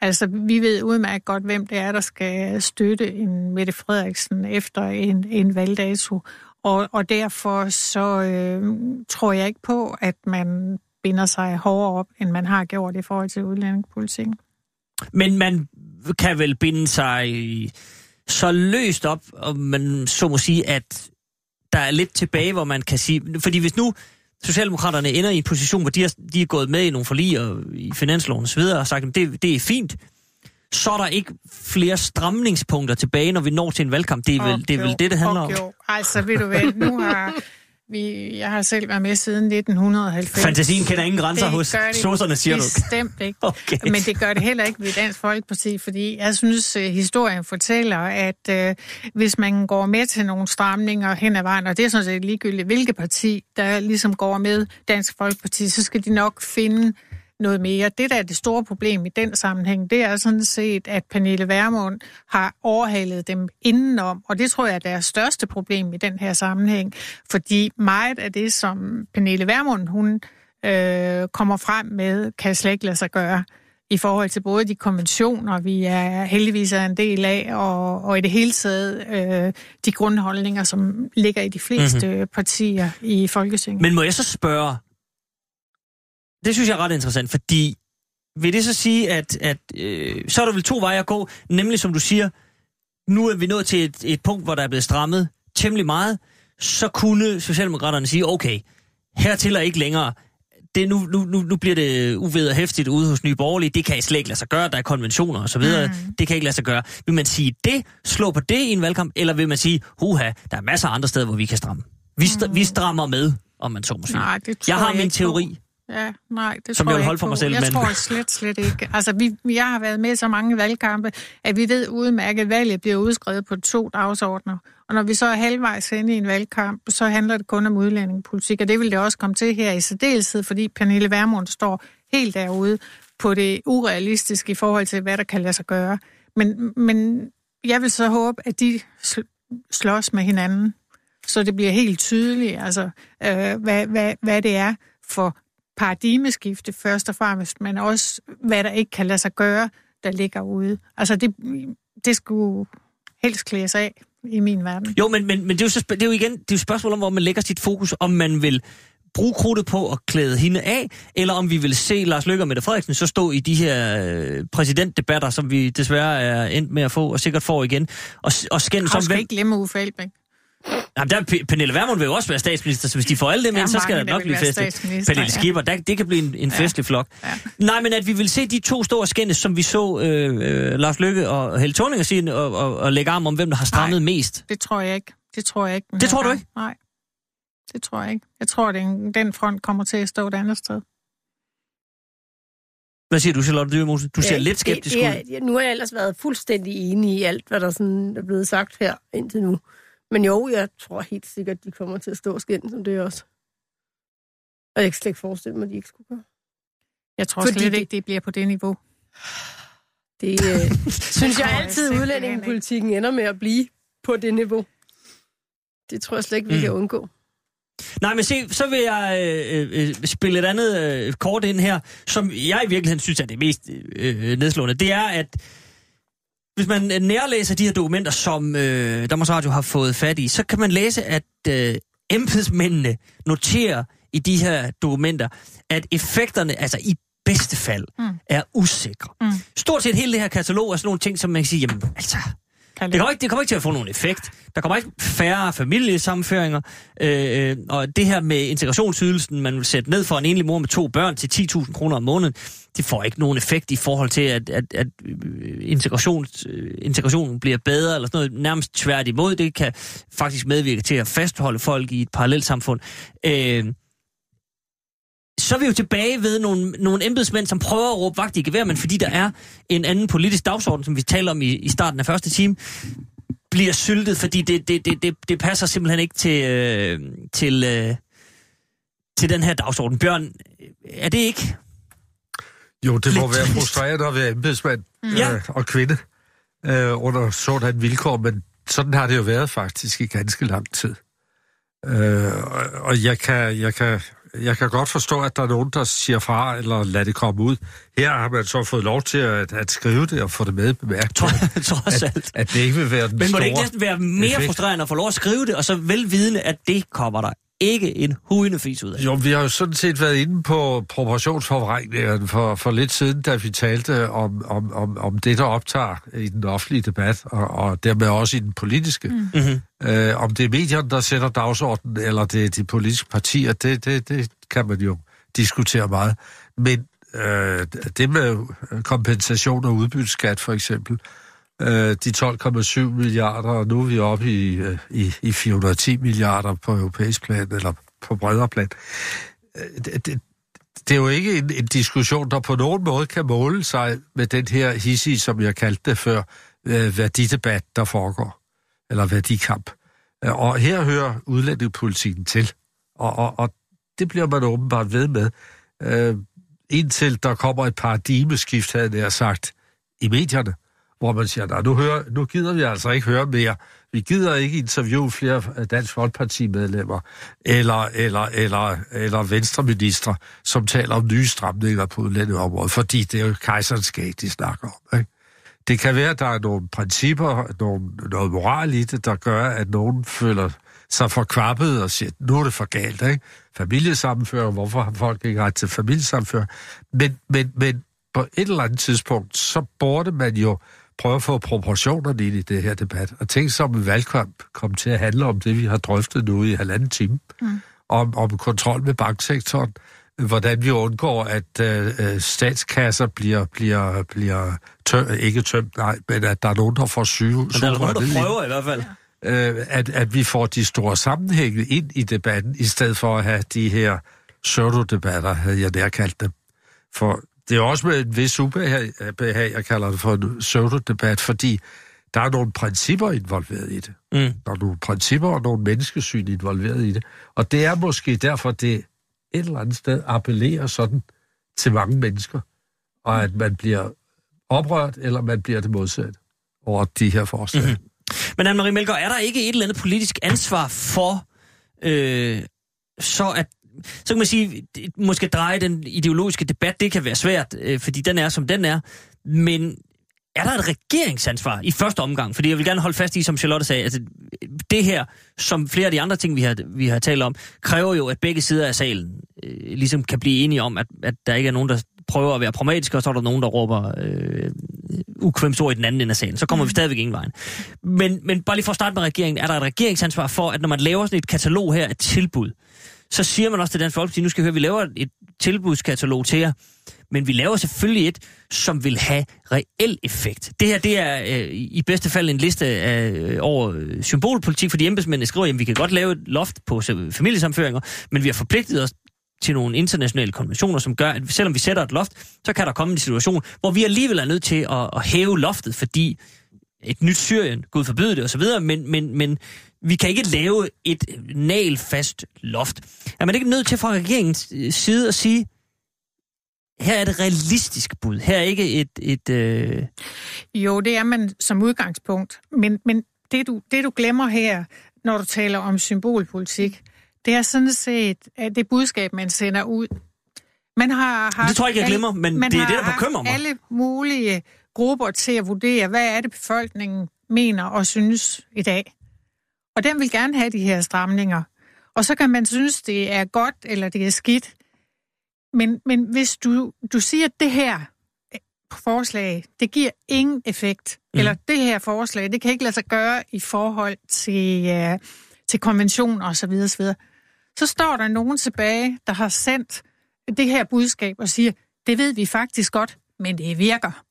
Altså, vi ved udmærket godt, hvem det er, der skal støtte en Mette Frederiksen efter en, en valgdato. Og, og derfor så øh, tror jeg ikke på, at man binder sig hårdere op, end man har gjort i forhold til udlændingepolitikken. Men man kan vel binde sig så løst op, og man så må sige, at der er lidt tilbage, hvor man kan sige... Fordi hvis nu Socialdemokraterne ender i en position, hvor de er, de er gået med i nogle forlig og i finansloven og så videre, og sagt, at det, det er fint, så er der ikke flere stramningspunkter tilbage, når vi når til en valgkamp. Det er vel, oh, det, er vel det, det handler okay. om. Altså, ved du hvad, nu har... Vi, jeg har selv været med siden nitten halvfems. Fantasien kender ingen grænser hos sosserne, siger du. Bestemt ikke. Okay. Men det gør det heller ikke ved Dansk Folkeparti, fordi jeg synes, at historien fortæller, at øh, hvis man går med til nogle stramninger hen ad vejen, og det er sådan set ligegyldigt, hvilket parti, der ligesom går med Dansk Folkeparti, så skal de nok finde noget mere. Det, der er det store problem i den sammenhæng, det er sådan set, at Pernille Vermund har overhalet dem indenom, og det tror jeg er deres største problem i den her sammenhæng, fordi meget af det, som Pernille Vermund, hun øh, kommer frem med, kan slet ikke lade sig gøre i forhold til både de konventioner, vi er heldigvis er en del af, og, og i det hele taget øh, de grundholdninger, som ligger i de fleste mm-hmm. partier i Folketinget. Men må jeg så spørge, det synes jeg er ret interessant, fordi vil det så sige, at, at øh, så er der vel to veje at gå, nemlig som du siger, nu er vi nået til et, et punkt, hvor der er blevet strammet temmelig meget, så kunne Socialdemokraterne sige, okay, hertil er ikke længere, det, nu, nu, nu, nu bliver det uvederhæftigt ude hos Nye Borgerlige, det kan I slet ikke lade sig gøre, der er konventioner og så videre, mm. det kan ikke lade sig gøre. Vil man sige det, slå på det i en valgkamp, eller vil man sige, huha, der er masser af andre steder, hvor vi kan stramme? Vi, st- mm. vi strammer med, om man så må sige. Nej, det jeg har jeg min teori. På. Ja, nej, det som tror jeg jeg holde for mig selv, jeg men... tror slet, slet ikke. Altså, vi, jeg har været med i så mange valgkampe, at vi ved udmærket, at valget bliver udskrevet på to dagsordner. Og når vi så er halvvejs inde i en valgkamp, så handler det kun om udlændingepolitik, og det vil det også komme til her i særdeleshed, fordi Pernille Vermund står helt derude på det urealistiske i forhold til, hvad der kan lade sig gøre. Men, men jeg vil så håbe, at de slås med hinanden, så det bliver helt tydeligt, altså, øh, hvad, hvad, hvad det er for paradigmeskifte først og fremmest, men også hvad der ikke kan lade sig gøre, der ligger ude. Altså det, det skulle helst klædes af i min verden. Jo, men, men, men det, er jo så, det er jo igen det er jo et spørgsmål om, hvor man lægger sit fokus, om man vil bruge krudtet på at klæde hende af, eller om vi vil se Lars Løkke og Mette Frederiksen så stå i de her øh, præsidentdebatter, som vi desværre er endt med at få, og sikkert får igen, og, og skændes som... Jeg skal ikke glemme Uffe Elbæk. Jamen, der P- Pernille Vermund vil jo også være statsminister, så hvis de får alle dem ind, så skal der nok blive festligt. Pernille Skipper, der, det kan blive en, en ja. festlig flok. Ja. Nej, men at vi vil se de to store skændes, som vi så øh, øh, Lars Løkke og Helle Thorning sige, og, og, og lægge arm om, hvem der har strammet Nej, mest. det tror jeg ikke. Det tror jeg ikke. Det tror du ikke? Nej, det tror jeg ikke. Jeg tror, at den, den front kommer til at stå et andet sted. Hvad siger du, Charlotte Dyremose? Du ser ja, lidt skeptisk det, ud. det er, nu har jeg ellers været fuldstændig enig i alt, hvad der sådan er blevet sagt her indtil nu. Men jo, jeg tror helt sikkert, de kommer til at stå skændt som det også. Og jeg kan slet ikke forestille mig, at de ikke skulle gøre. Jeg tror Fordi slet det, ikke, det bliver på det niveau. Det øh, synes jeg altid, at udlændingepolitikken ender med at blive på det niveau. Det tror jeg slet ikke, vi mm. kan undgå. Nej, men se, så vil jeg øh, øh, spille et andet øh, kort ind her, som jeg i virkeligheden synes er det mest øh, nedslående. Det er, at hvis man nærlæser de her dokumenter, som øh, Danmarks Radio har fået fat i, så kan man læse, at øh, embedsmændene noterer i de her dokumenter, at effekterne, altså i bedste fald, mm. er usikre. Mm. Stort set hele det her katalog er sådan nogle ting, som man kan sige, jamen altså, det kommer, ikke, det kommer ikke til at få nogen effekt. Der kommer ikke færre familiesammenføringer, øh, og det her med integrationsydelsen, man vil sætte ned for en enlig mor med to børn til ti tusind kroner om måneden, det får ikke nogen effekt i forhold til, at, at, at integration, integrationen bliver bedre, eller sådan noget, nærmest tværtimod. Det kan faktisk medvirke til at fastholde folk i et parallelt samfund. Øh, så er vi jo tilbage ved nogle, nogle embedsmænd, som prøver at råbe vagt i gevær, men fordi der er en anden politisk dagsorden, som vi taler om i, i starten af første time, bliver syltet, fordi det, det, det, det, det passer simpelthen ikke til, øh, til, øh, til den her dagsorden. Bjørn, er det ikke? Jo, det må være frustrerende at være embedsmand mm. øh, og kvinde øh, under sådan vilkår, men sådan har det jo været faktisk i ganske lang tid. Øh, og, og jeg kan, jeg kan jeg kan godt forstå, at der er nogen, der siger fra, eller lader det komme ud. Her har man så fået lov til at, at skrive det og få det med i bemærkningen. Trods alt. At, at det ikke vil være den Men må store det ikke næsten være mere effekt? frustrerende at få lov at skrive det, og så velvidende, at det kommer der ikke en hujende fis ud af? Jo, vi har jo sådan set været inde på proportionsforvrængningen for, for lidt siden, da vi talte om, om, om, om det, der optager i den offentlige debat, og, og dermed også i den politiske. Mm-hmm. Øh, om det er medierne, der sætter dagsordenen, eller det er de politiske partier, det, det, det kan man jo diskutere meget. Men øh, det med kompensation og udbytteskat for eksempel, øh, de tolv komma syv milliarder, og nu er vi oppe i, i, i fire hundrede og ti milliarder på europæisk plan, eller på bredere plan. Det, det, det er jo ikke en, en diskussion, der på nogen måde kan måle sig med den her hissige, som jeg kaldte det før, øh, værdidebat, der foregår, eller værdikamp. Og her hører udlændingepolitikken til, og, og, og det bliver man åbenbart ved med, øh, indtil der kommer et paradigmeskift, havde jeg sagt, i medierne, hvor man siger, nu, hører, nu gider vi altså ikke høre mere. Vi gider ikke interviewe flere Dansk Folkeparti-medlemmer eller, eller, eller, eller venstreministre, som taler om nye stramninger på udlændingeområdet, fordi det er jo kejserens skæg, de snakker om. Ikke? Det kan være, at der er nogle principper, nogle, noget moral i det, der gør, at nogen føler sig forkvappet og siger, nu er det for galt. Ikke? Familiesammenføring, hvorfor har folk ikke ret til familiesammenføring? Men, men, men på et eller andet tidspunkt, så burde man jo prøve at få proportionerne ind i det her debat. Og tænk så, om en valgkamp kom til at handle om det, vi har drøftet nu i halvanden time. Mm. Om, om kontrol med banksektoren. Hvordan vi undgår, at øh, statskasser bliver, bliver, bliver tøm, ikke tømt, nej, men at der er nogen, der får syge. Men der er nogen, der prøver i hvert fald. Øh, at, at vi får de store sammenhænge ind i debatten, i stedet for at have de her pseudo-debatter, havde jeg nær kaldt dem. For det er også med en vis ubehag, jeg kalder det for en pseudo-debat, fordi der er nogle principper involveret i det. Mm. Der er nogle principper og nogle menneskesyn involveret i det. Og det er måske derfor, det et eller andet sted appellerer sådan til mange mennesker, og at man bliver oprørt, eller man bliver det modsatte over de her forslag. Mm-hmm. Men Anne-Marie Melgaard, er der ikke et eller andet politisk ansvar for, øh, så at så kan man sige, måske dreje den ideologiske debat, det kan være svært, øh, fordi den er, som den er, men er der et regeringsansvar i første omgang? Fordi jeg vil gerne holde fast i, som Charlotte sagde, altså det her, som flere af de andre ting, vi har, vi har talt om, kræver jo, at begge sider af salen øh, ligesom kan blive enige om, at, at der ikke er nogen, der prøver at være pragmatiske, og så er der nogen, der råber øh, ukvemsord i den anden ende af salen. Så kommer mm. vi stadigvæk ingen vejen. Men, men bare lige for at starte med regeringen, er der et regeringsansvar for, at når man laver sådan et katalog her af tilbud, så siger man også til Dansk Folkeparti, nu skal vi høre, at vi laver et tilbudskatalog til jer, men vi laver selvfølgelig et, som vil have reel effekt. Det her, det er øh, i bedste fald en liste af, øh, over øh, symbolpolitik, fordi embedsmændene skriver, at vi kan godt lave et loft på familiesammenføringer, men vi har forpligtet os til nogle internationale konventioner, som gør, at selvom vi sætter et loft, så kan der komme en situation, hvor vi alligevel er nødt til at, at hæve loftet, fordi et nyt Syrien, Gud forbyde det osv., men, men, men vi kan ikke lave et nagelfast loft. Er man ikke nødt til fra regeringens side at sige, her er det realistisk bud, her er ikke et... et øh... Jo, det er man som udgangspunkt, men, men det, du, det du glemmer her, når du taler om symbolpolitik, det er sådan set at det budskab, man sender ud. Man har haft det tror jeg ikke, jeg glemmer, men det er det, der bekymrer mig. Alle mulige grupper til at vurdere, hvad er det, befolkningen mener og synes i dag. Og den vil gerne have de her stramninger. Og så kan man synes, det er godt, eller det er skidt. Men, men hvis du, du siger, at det her forslag, det giver ingen effekt, mm. eller det her forslag, det kan ikke lade sig gøre i forhold til, uh, til konventioner osv., osv., så står der nogen tilbage, der har sendt det her budskab og siger, det ved vi faktisk godt, men det virker.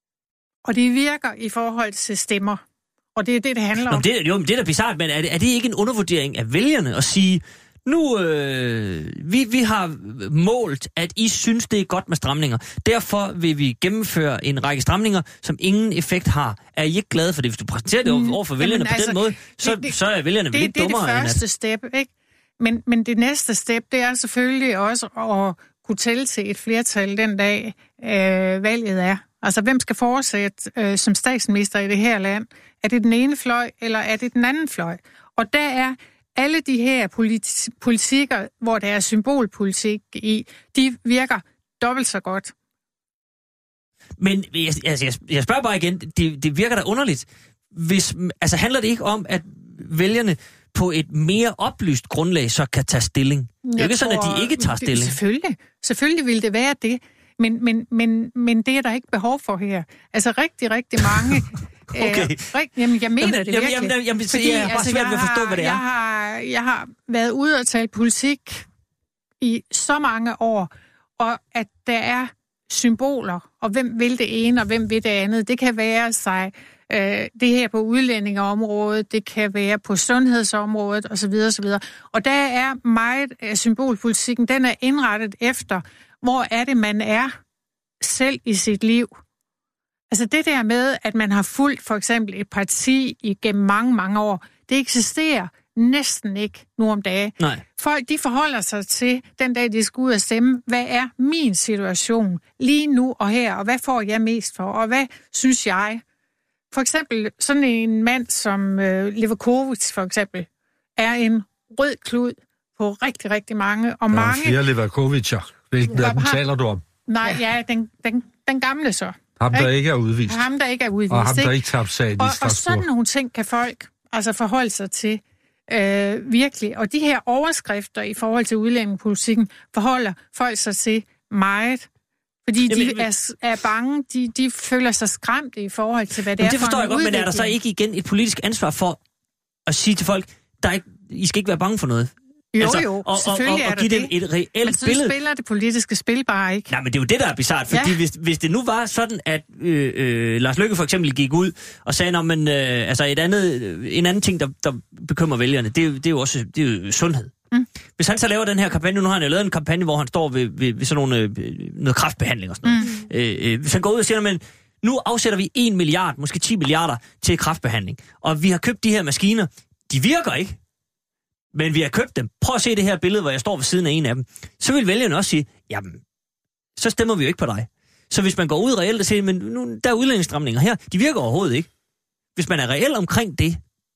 Og det virker i forhold til stemmer. Og det er det, det handler om. Nå, det, jo, det er da bizarrt, men er det, er det ikke en undervurdering af vælgerne at sige, nu, øh, vi, vi har målt, at I synes, det er godt med stramninger. Derfor vil vi gennemføre en række stramninger, som ingen effekt har. Er I ikke glade for det? Hvis du præsenterer det over for vælgerne på altså, den måde, så, det, det, så er vælgerne vel ikke dummere. Det er det første step, ikke? Men, men det næste step, det er selvfølgelig også at kunne tælle til et flertal den dag, øh, valget er. Altså, hvem skal fortsætte øh, som statsminister i det her land? Er det den ene fløj, eller er det den anden fløj? Og der er alle de her politi- politikker, hvor der er symbolpolitik i, de virker dobbelt så godt. Men jeg, altså, jeg, jeg spørger bare igen, det, det virker da underligt. Hvis, altså handler det ikke om, at vælgerne på et mere oplyst grundlag så kan tage stilling? Det er jo ikke sådan, at de ikke tager stilling. Det, selvfølgelig. Selvfølgelig vil det være det. Men, men, men, men det er der ikke behov for her. Altså rigtig, rigtig mange... Okay. Øh, rigt, jamen, jeg mener jamen, det virkelig. Jamen, jamen, jamen, Fordi, jeg har bare svært ved at forstå, hvad det er. Jeg har, jeg har været ude og tale politik i så mange år, og at der er symboler, og hvem vil det ene, og hvem vil det andet. Det kan være sig øh, det her på udlændingeområdet, det kan være på sundhedsområdet, osv. osv. Og der er meget af symbolpolitikken, den er indrettet efter, hvor er det, man er selv i sit liv. Altså det der med, at man har fulgt for eksempel et parti igennem mange, mange år, det eksisterer næsten ikke nu om dage. Nej. Folk, de forholder sig til, den dag de skal ud og stemme, hvad er min situation lige nu og her, og hvad får jeg mest for, og hvad synes jeg? For eksempel sådan en mand som øh, Levakovic for eksempel, er en rød klud på rigtig, rigtig mange. Og der er mange... flere Levakovic'er. Hvilken af dem taler du om? Nej, ja, den, den, den gamle så. Ham, der ikke er udvist. Ham, der ikke er udvist. Og ham, der ikke, ikke tabte sagen i Strasbourg. Og, og sådan nogle ting kan folk altså forholde sig til øh, virkelig. Og de her overskrifter i forhold til udlændingepolitikken forholder folk sig til meget. Fordi de jamen, er, er bange, de, de føler sig skræmt i forhold til, hvad det er det for forstår en jeg godt, udvikling. men er der så ikke igen et politisk ansvar for at sige til folk, der er ikke, I skal ikke være bange for noget? Jo, altså, jo, og, selvfølgelig og, og, og er der give det. dem et reelt men så billede. spiller det politiske spil bare ikke. Nej, men det er jo det, der er bizarrt, fordi ja. hvis, hvis det nu var sådan, at øh, øh, Lars Løkke for eksempel gik ud og sagde, at men, øh, altså et andet, en anden ting, der, der bekymrer vælgerne, det er, det er jo også det er jo sundhed. Mm. Hvis han så laver den her kampagne, nu har han jo lavet en kampagne, hvor han står ved, ved, ved sådan nogle, øh, noget kræftbehandling og sådan noget. Mm. Øh, øh, hvis han går ud og siger, men nu afsætter vi en milliard, måske ti milliarder til kræftbehandling, og vi har købt de her maskiner, de virker ikke. Men vi har købt dem. Prøv at se det her billede, hvor jeg står ved siden af en af dem. Så vil vælgerne også sige, jamen, så stemmer vi jo ikke på dig. Så hvis man går ud reelt og siger, men nu, der er udlændingsstramninger her, de virker overhovedet ikke. Hvis man er reelt omkring det.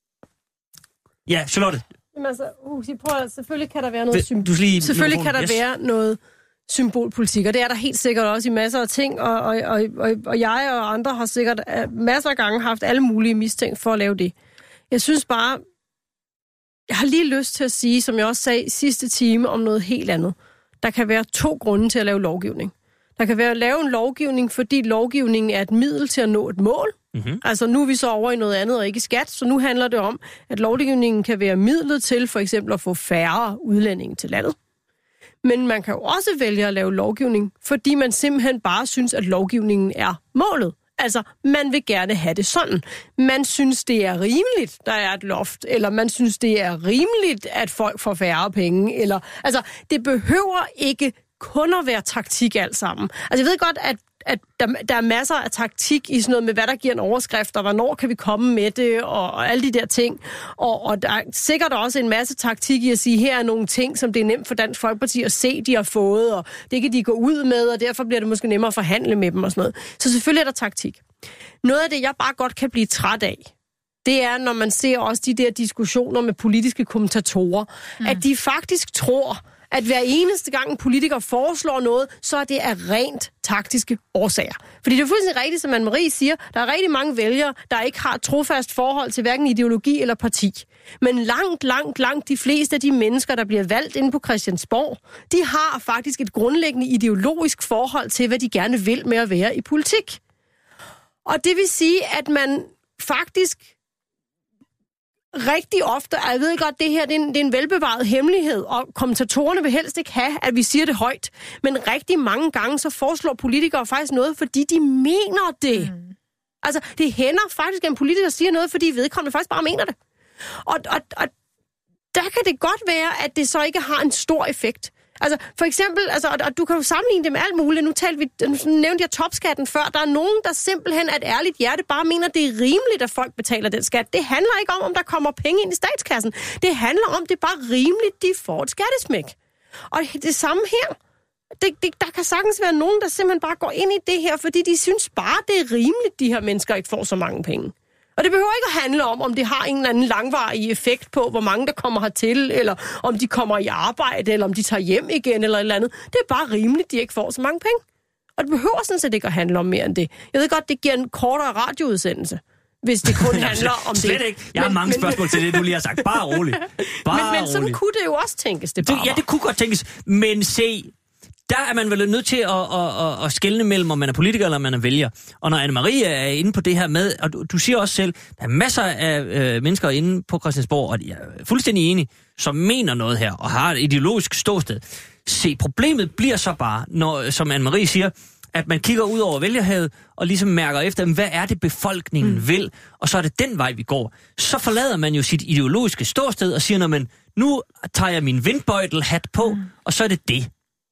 Ja, Charlotte. Jamen altså, uh, prøv at, selvfølgelig kan der være noget symbol. Selvfølgelig kan der yes. være noget symbolpolitik, og det er der helt sikkert også i masser af ting, og, og, og, og, og jeg og andre har sikkert masser af gange haft alle mulige mistænkt for at lave det. Jeg synes bare, jeg har lige lyst til at sige, som jeg også sagde i sidste time, om noget helt andet. Der kan være to grunde til at lave lovgivning. Der kan være at lave en lovgivning, fordi lovgivningen er et middel til at nå et mål. Mm-hmm. Altså nu er vi så over i noget andet og ikke skat, så nu handler det om, at lovgivningen kan være midlet til for eksempel at få færre udlændinge til landet. Men man kan jo også vælge at lave lovgivning, fordi man simpelthen bare synes, at lovgivningen er målet. Altså, man vil gerne have det sådan. Man synes, det er rimeligt, der er et loft, eller man synes, det er rimeligt, at folk får færre penge, eller... Altså, det behøver ikke kun at være taktik alt sammen. Altså, jeg ved godt, at, at der, der er masser af taktik i sådan noget med, hvad der giver en overskrift, og hvornår kan vi komme med det, og, og alle de der ting. Og, og der er sikkert også en masse taktik i at sige, her er nogle ting, som det er nemt for Dansk Folkeparti at se, de har fået, og det kan de gå ud med, og derfor bliver det måske nemmere at forhandle med dem og sådan noget. Så selvfølgelig er der taktik. Noget af det, jeg bare godt kan blive træt af, det er, når man ser også de der diskussioner med politiske kommentatorer, mm. at de faktisk tror, at hver eneste gang en politiker foreslår noget, så er det af rent taktiske årsager. Fordi det er fuldstændig rigtigt, som Anne-Marie siger, der er rigtig mange vælgere, der ikke har et trofast forhold til hverken ideologi eller parti. Men langt, langt, langt de fleste af de mennesker, der bliver valgt inde på Christiansborg, de har faktisk et grundlæggende ideologisk forhold til, hvad de gerne vil med at være i politik. Og det vil sige, at man faktisk rigtig ofte, og jeg ved godt, det her det er, en, det er en velbevaret hemmelighed, og kommentatorerne vil helst ikke have, at vi siger det højt. Men rigtig mange gange, så foreslår politikere faktisk noget, fordi de mener det. Mm. Altså, det hænder faktisk, at en politiker siger noget, fordi vedkommende faktisk bare mener det. Og, og, og der kan det godt være, at det så ikke har en stor effekt. Altså, for eksempel, altså, og, og du kan jo sammenligne det med alt muligt. Nu, talte vi, nu nævnte jeg topskatten før. Der er nogen, der simpelthen af et ærligt hjerte bare mener, det er rimeligt, at folk betaler den skat. Det handler ikke om, om der kommer penge ind i statskassen. Det handler om, det er bare rimeligt, de får et skattesmæk. Og det samme her. Det, det, der kan sagtens være nogen, der simpelthen bare går ind i det her, fordi de synes bare, det er rimeligt, de her mennesker ikke får så mange penge. Og det behøver ikke at handle om, om det har en eller anden langvarig effekt på, hvor mange der kommer hertil, eller om de kommer i arbejde, eller om de tager hjem igen, eller et eller andet. Det er bare rimeligt, de ikke får så mange penge. Og det behøver sådan set ikke at handle om mere end det. Jeg ved godt, det giver en kortere radioudsendelse, hvis det kun handler om det. Slet ikke. Jeg har men, mange men, spørgsmål til det, du lige har sagt. Bare roligt. Bare men men sådan roligt. kunne det jo også tænkes, det bare. Ja, det kunne godt tænkes. Men se, der er man vel nødt til at, at, at, at skelne mellem, om man er politiker eller om man er vælger. Og når Anne-Marie er inde på det her med, og du, du siger også selv, der er masser af øh, mennesker inde på Christiansborg, og jeg er fuldstændig enige, som mener noget her, og har et ideologisk ståsted. Se, problemet bliver så bare, når, som Anne-Marie siger, at man kigger ud over vælgerhavet og ligesom mærker efter, hvad er det befolkningen mm. vil, og så er det den vej, vi går. Så forlader man jo sit ideologiske ståsted og siger, når man, nu tager jeg min vindbøjtelhat på, mm. og så er det det.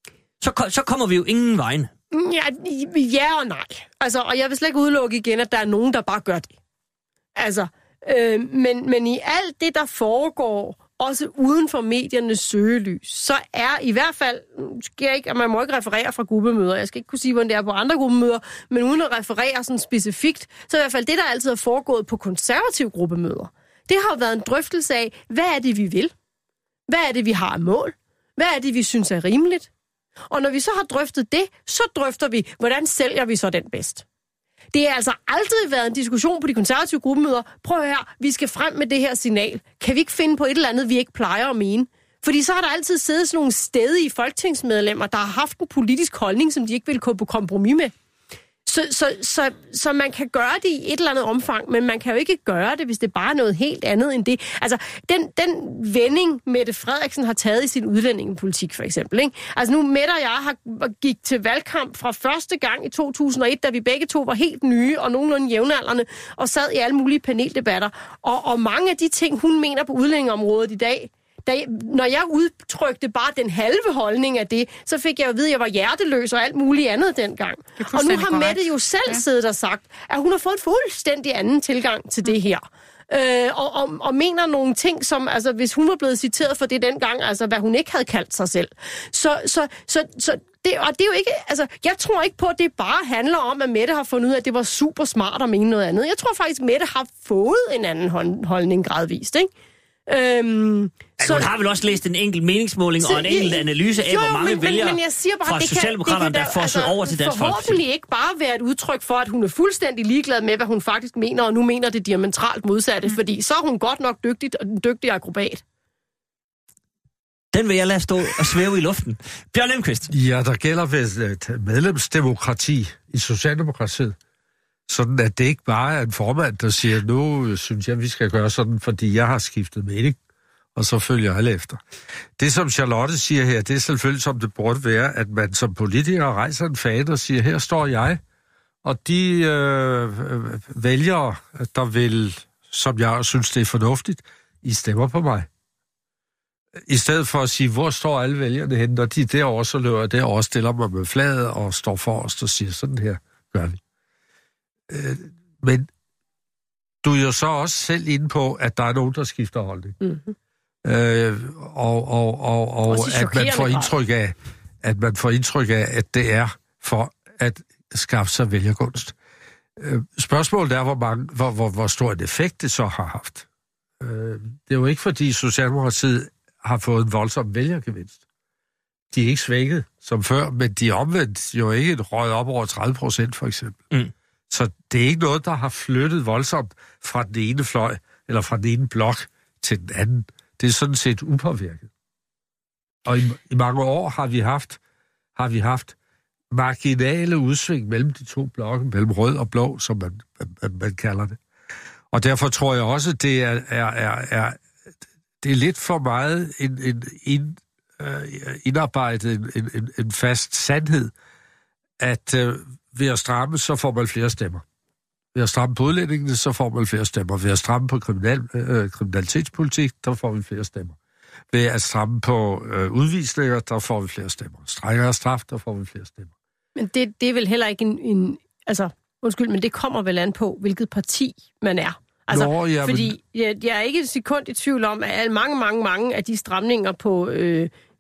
Så, så kommer vi jo ingen vejen. Ja, ja og nej. Altså, og jeg vil slet ikke udelukke igen, at der er nogen, der bare gør det. Altså, øh, men, men i alt det, der foregår, også uden for mediernes søgelys, så er i hvert fald, skal jeg ikke, man må ikke referere fra gruppemøder, jeg skal ikke kunne sige, hvordan det er på andre gruppemøder, men uden at referere sådan specifikt, så i hvert fald det, der altid er foregået på konservative gruppemøder, det har jo været en drøftelse af, hvad er det, vi vil? Hvad er det, vi har af mål? Hvad er det, vi synes er rimeligt? Og når vi så har drøftet det, så drøfter vi, hvordan sælger vi så den bedst? Det har altså aldrig været en diskussion på de konservative gruppemøder. Prøv her, vi skal frem med det her signal. Kan vi ikke finde på et eller andet, vi ikke plejer at mene? Fordi så har der altid siddet sådan nogle stedige folketingsmedlemmer, der har haft en politisk holdning, som de ikke vil gå på kompromis med. Så, så, så, så man kan gøre det i et eller andet omfang, men man kan jo ikke gøre det, hvis det bare er noget helt andet end det. Altså, den, den vending, Mette Frederiksen har taget i sin udlændingepolitik, for eksempel. Ikke? Altså, nu Mette og jeg har, gik til valgkamp fra første gang i to tusind og et, da vi begge to var helt nye og nogenlunde jævnaldrende, og sad i alle mulige paneldebatter. Og, og mange af de ting, hun mener på udlændingeområdet i dag, Da, når jeg udtrykte bare den halve holdning af det, så fik jeg jo at vide, at jeg var hjerteløs og alt muligt andet dengang. Og nu har Mette jo selv ja. siddet og sagt, at hun har fået en fuldstændig anden tilgang til det her. Øh, og, og, og mener nogle ting, som, altså, hvis hun var blevet citeret for det dengang, altså, hvad hun ikke havde kaldt sig selv. Så, så, så, så det, og det er jo ikke, altså, jeg tror ikke på, at det bare handler om, at Mette har fundet ud af, at det var super smart at mene noget andet. Jeg tror faktisk, at Mette har fået en anden holdning gradvist, ikke? Øhm, altså, så, hun har vel også læst en enkelt meningsmåling så, og en enkelt analyse af, jo, hvor mange men, vælgere men, men jeg siger bare, fra det Socialdemokraterne, der får altså, over til Dansk Folkeparti. Forhåbentlig ikke bare være et udtryk for, at hun er fuldstændig ligeglad med, hvad hun faktisk mener, og nu mener det diametralt modsatte, mm. fordi så er hun godt nok dygtig, og en dygtig akrobat. Den vil jeg lade stå og svæve i luften. Bjørn Lindqvist. Ja, der gælder ved medlemsdemokrati i Socialdemokratiet. Sådan at det ikke bare er en formand, der siger, nu synes jeg, vi skal gøre sådan, fordi jeg har skiftet mening, og så følger alle efter. Det, som Charlotte siger her, det er selvfølgelig, som det burde være, at man som politiker rejser en fane og siger, her står jeg, og de øh, vælgere, der vil, som jeg synes, det er fornuftigt, I stemmer på mig. I stedet for at sige, hvor står alle vælgerne henne, når de derovre, så løber jeg derovre, stiller mig med flaget og står forrest og siger, sådan her gør vi. Men du er jo så også selv inde på, at der er nogen, der skifter holdning. Mm-hmm. Øh, og og, og, og at man får indtryk af, at man får indtryk af, at det er for at skaffe sig vælgergunst. Øh, spørgsmålet er, hvor, mange, hvor, hvor, hvor stor en effekt det så har haft. Øh, det er jo ikke, fordi Socialdemokratiet har fået en voldsom vælgergevinst. De er ikke svækket som før, men de er omvendt jo ikke et røget op over tredive procent for eksempel. Mm. Så det er ikke noget, der har flyttet voldsomt fra den ene fløj, eller fra den ene blok til den anden. Det er sådan set upåvirket. Og i, i mange år har vi haft, har vi haft marginale udsving mellem de to blokke, mellem rød og blå, som man, man, man kalder det. Og derfor tror jeg også, det er, er, er, er, det er lidt for meget en, en, en, uh, indarbejdet, en, en, en fast sandhed, at uh, ved at stramme, så får man flere stemmer. Ved at stramme på udlændingene, så får man flere stemmer. Ved at stramme på kriminal, øh, kriminalitetspolitik, der får vi flere stemmer. Ved at stramme på øh, udvisninger, der får vi flere stemmer. Strengere straf, der får vi flere stemmer. Men det, det er vel heller ikke en, en... Altså, undskyld, men det kommer vel an på, hvilket parti man er. Altså, Nå, ja, fordi men... jeg, jeg er ikke et sekund i tvivl om, at mange, mange, mange af de stramninger på... Øh,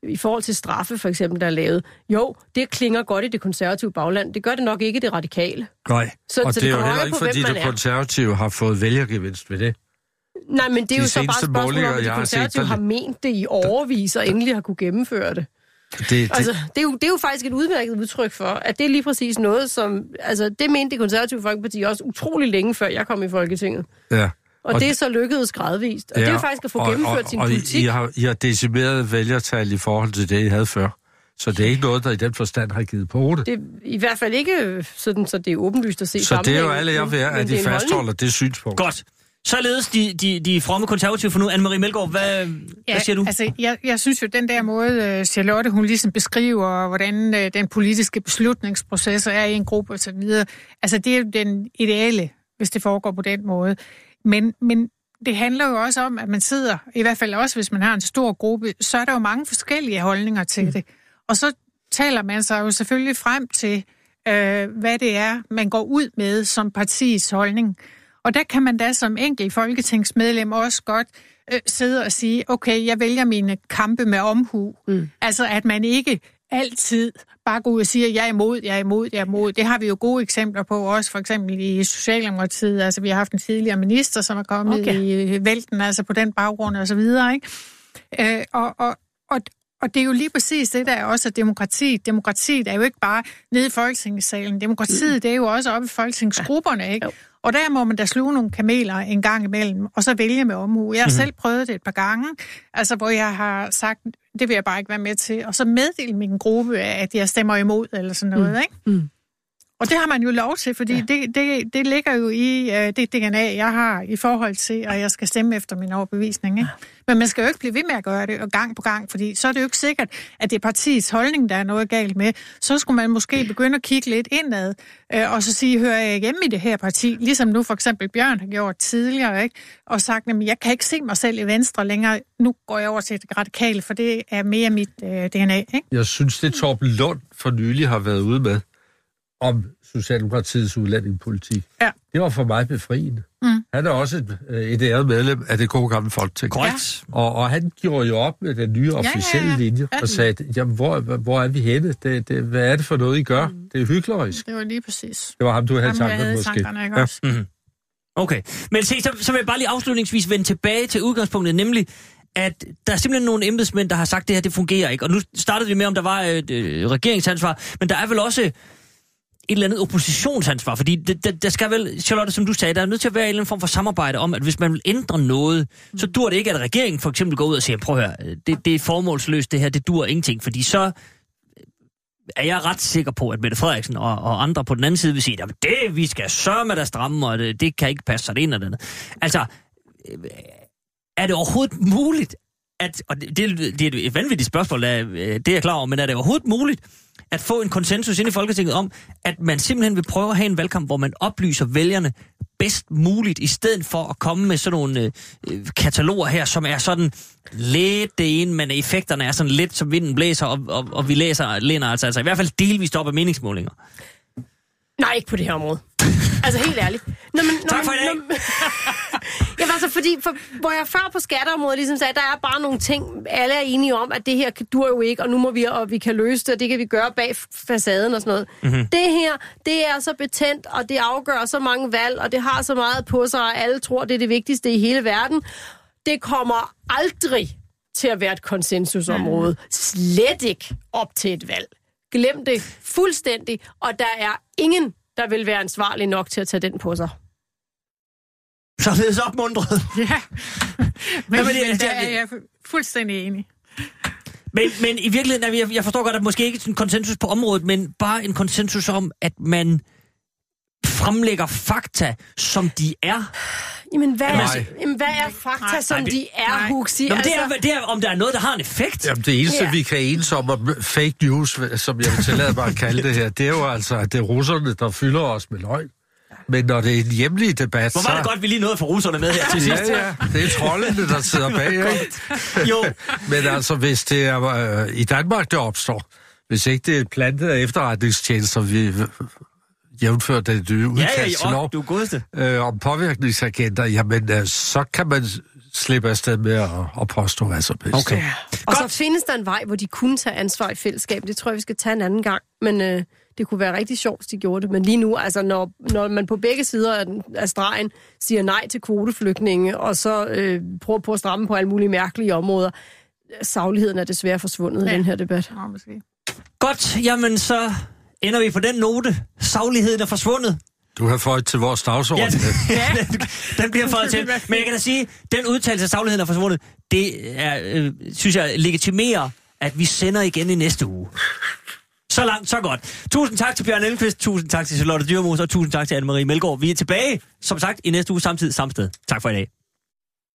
i forhold til straffe, for eksempel, der er lavet. Jo, det klinger godt i det konservative bagland. Det gør det nok ikke det radikale. Nej, så, og så det er det jo heller ikke, på, fordi det konservative har fået vælgergevinst ved det. Nej, men det er de jo så bare spørgsmål målinger, om, at de konservative har ment det i overvis, og endelig har kunne gennemføre det. Det, det... Altså, det, er jo, det er jo faktisk et udmærket udtryk for, at det er lige præcis noget, som... Altså, det mente det konservative Folkeparti også utrolig længe, før jeg kom i Folketinget. Ja. Og, og det er så lykkedes gradvist. Og ja, det er jo faktisk at få gennemført og, og, sin og politik. Og I har, I har decimeret vælgertal i forhold til det, I havde før. Så det er ikke noget, der i den forstand har givet på det. Det er i hvert fald ikke sådan, så det er åbenlyst at se så det er jo alle jeg ved, at de fastholder det synspunkt. Godt. Således de, de, de fromme konservative for nu. Anne-Marie Melgaard, hvad, ja, hvad siger du? Altså, jeg, jeg synes jo, den der måde, Charlotte, hun ligesom beskriver, hvordan øh, den politiske beslutningsproces er i en gruppe og så videre. Altså, det er jo den ideale, hvis det foregår på den måde. Men, men det handler jo også om, at man sidder, i hvert fald også hvis man har en stor gruppe, så er der jo mange forskellige holdninger til mm. det. Og så taler man sig jo selvfølgelig frem til, øh, hvad det er, man går ud med som partiets holdning. Og der kan man da som enkelt folketingsmedlem også godt øh, sidde og sige, okay, jeg vælger mine kampe med omhu. Mm. Altså, at man ikke altid bare går ud og siger, jeg er imod, jeg er imod, jeg er imod. Det har vi jo gode eksempler på, også for eksempel i Socialdemokratiet. Altså, vi har haft en tidligere minister, som er kommet okay. i vælten, altså på den baggrund og så videre, ikke? Øh, og, og, og, og det er jo lige præcis det, der er også demokratiet. Demokratiet er jo ikke bare nede i Folketingssalen. Demokratiet, mm. det er jo også oppe i folketingsgrupperne, ikke? Ja. Og der må man da sluge nogle kameler en gang imellem, og så vælge med omhu. Jeg har mm-hmm. selv prøvet det et par gange, altså hvor jeg har sagt, det vil jeg bare ikke være med til, og så meddele min gruppe, at jeg stemmer imod, eller sådan noget, mm. ikke? Mm. Og det har man jo lov til, fordi ja. det, det, det ligger jo i uh, det D N A, jeg har i forhold til, at jeg skal stemme efter min overbevisning, ikke? Ja. Men man skal jo ikke blive ved med at gøre det, og gang på gang, fordi så er det jo ikke sikkert, at det er partiets holdning, der er noget galt med. Så skulle man måske begynde at kigge lidt indad, uh, og så sige, hører jeg hjemme i det her parti, ligesom nu for eksempel Bjørn har gjort tidligere, ikke? Og sagt, at jeg kan ikke se mig selv i Venstre længere, nu går jeg over til det radikale, for det er mere mit uh, D N A, ikke? Jeg synes, det Torben Lund for nylig har været ude med, om Socialdemokratiets udlændingepolitik. Ja. Det var for mig befriende. Mm. Han er også et, et æret medlem af det gode gamle Folketing. Korrekt. Ja. Og, og han gjorde jo op med den nye officielle ja, ja, ja. linje og sagde, jamen, hvor, hvor er vi henne? Det, det, hvad er det for noget, I gør? Mm. Det er hyklerisk. Det var lige præcis. Det var ham, du havde tankerne måske. Tankerne, ikke også? Ja. Mm-hmm. Okay. Men se, så, så vil jeg bare lige afslutningsvis vende tilbage til udgangspunktet, nemlig at der er simpelthen nogle embedsmænd, der har sagt, at det her, det fungerer ikke. Og nu startede vi med, om der var et øh, regeringsansvar, men der er vel også et eller andet oppositionsansvar, fordi det, det, der skal vel, Charlotte, som du sagde, der er nødt til at være en eller anden form for samarbejde om, at hvis man vil ændre noget, mm. så dur det ikke, at regeringen for eksempel går ud og siger, prøv at høre, det, det er formålsløst det her, det dur ingenting, fordi så er jeg ret sikker på, at Mette Frederiksen og, og andre på den anden side vil sige, at det, vi skal sørge med der stramme, og det, det kan ikke passe sig det ene eller andet. Altså, er det overhovedet muligt, at, og det, det, det er et vanvittigt spørgsmål, det er jeg klar over, men er det overhovedet muligt, at få en konsensus ind i Folketinget om, at man simpelthen vil prøve at have en valgkamp, hvor man oplyser vælgerne bedst muligt, i stedet for at komme med sådan nogle øh, kataloger her, som er sådan lidt det ene, men effekterne er sådan lidt, som vinden blæser, og, og, og vi læser, læner altså, altså i hvert fald delvist op af meningsmålinger. Nej, ikke på det her område. Altså helt ærligt. Nå, men, tak nå, for i dag. Nå, ja, altså fordi, for, hvor jeg før på skatteområdet ligesom sagde, der er bare nogle ting, alle er enige om, at det her dur jo ikke, og nu må vi, og vi kan løse det, og det kan vi gøre bag facaden og sådan noget. Mm-hmm. Det her, det er så betændt, og det afgør så mange valg, og det har så meget på sig, og alle tror, det er det vigtigste i hele verden. Det kommer aldrig til at være et konsensusområde. Mm. Slet ikke op til et valg. Glem det fuldstændig, og der er ingen, der vil være ansvarlig nok til at tage den på sig. Således opmuntret. Ja, men, ja, men det, der er jeg fuldstændig enig. Men, men i virkeligheden, jeg, jeg forstår godt, at måske ikke en konsensus på området, men bare en konsensus om, at man fremlægger fakta, som de er. Jamen, hvad er, jamen, hvad er fakta, nej, som nej, de er, Huxi? Nå, altså... det, er, det er, om der er noget, der har en effekt. Jamen, det eneste, ja. vi kan enes om, om fake news, som jeg vil tillade mig at kalde det her, det er jo altså, at det er russerne, der fylder os med løgn. Men når det er en hjemlig debat, hvor var det så... godt, vi lige nåede at få russerne med her til sidst. Ja, ja, det er troldene, der sidder bag. Jo. Men altså, hvis det er øh, i Danmark, det opstår, hvis ikke det er plantet af efterretningstjenester, vi jævnfører den nye udkast til lov du godeste. Øh, om påvirkningsagenter, jamen, øh, så kan man slippe afsted med at, at påstå hvad som helst. Okay. Og Godt. så findes der en vej, hvor de kunne tage ansvar i fællesskab. Det tror jeg, vi skal tage en anden gang. Men øh, det kunne være rigtig sjovt, hvis de gjorde det. Men lige nu, altså når, når man på begge sider af, den, af stregen siger nej til kvoteflygtninge, og så øh, prøver på at stramme på alle mulige mærkelige områder, sagligheden er desværre forsvundet ja. i den her debat. Nå, måske. Godt, jamen så ender vi på den note. Sagligheden er forsvundet. Du har fået til vores dagsorden. Ja, Ja. den, den bliver fået til. Men jeg kan da sige, den udtalelse af sagligheden er forsvundet, det er, øh, synes jeg legitimerer, at vi sender igen i næste uge. Så langt, så godt. Tusind tak til Bjørn Elmqvist, tusind tak til Charlotte Dyrmose, og tusind tak til Anne-Marie Melgaard. Vi er tilbage, som sagt, i næste uge samtidig samme sted. Tak for i dag.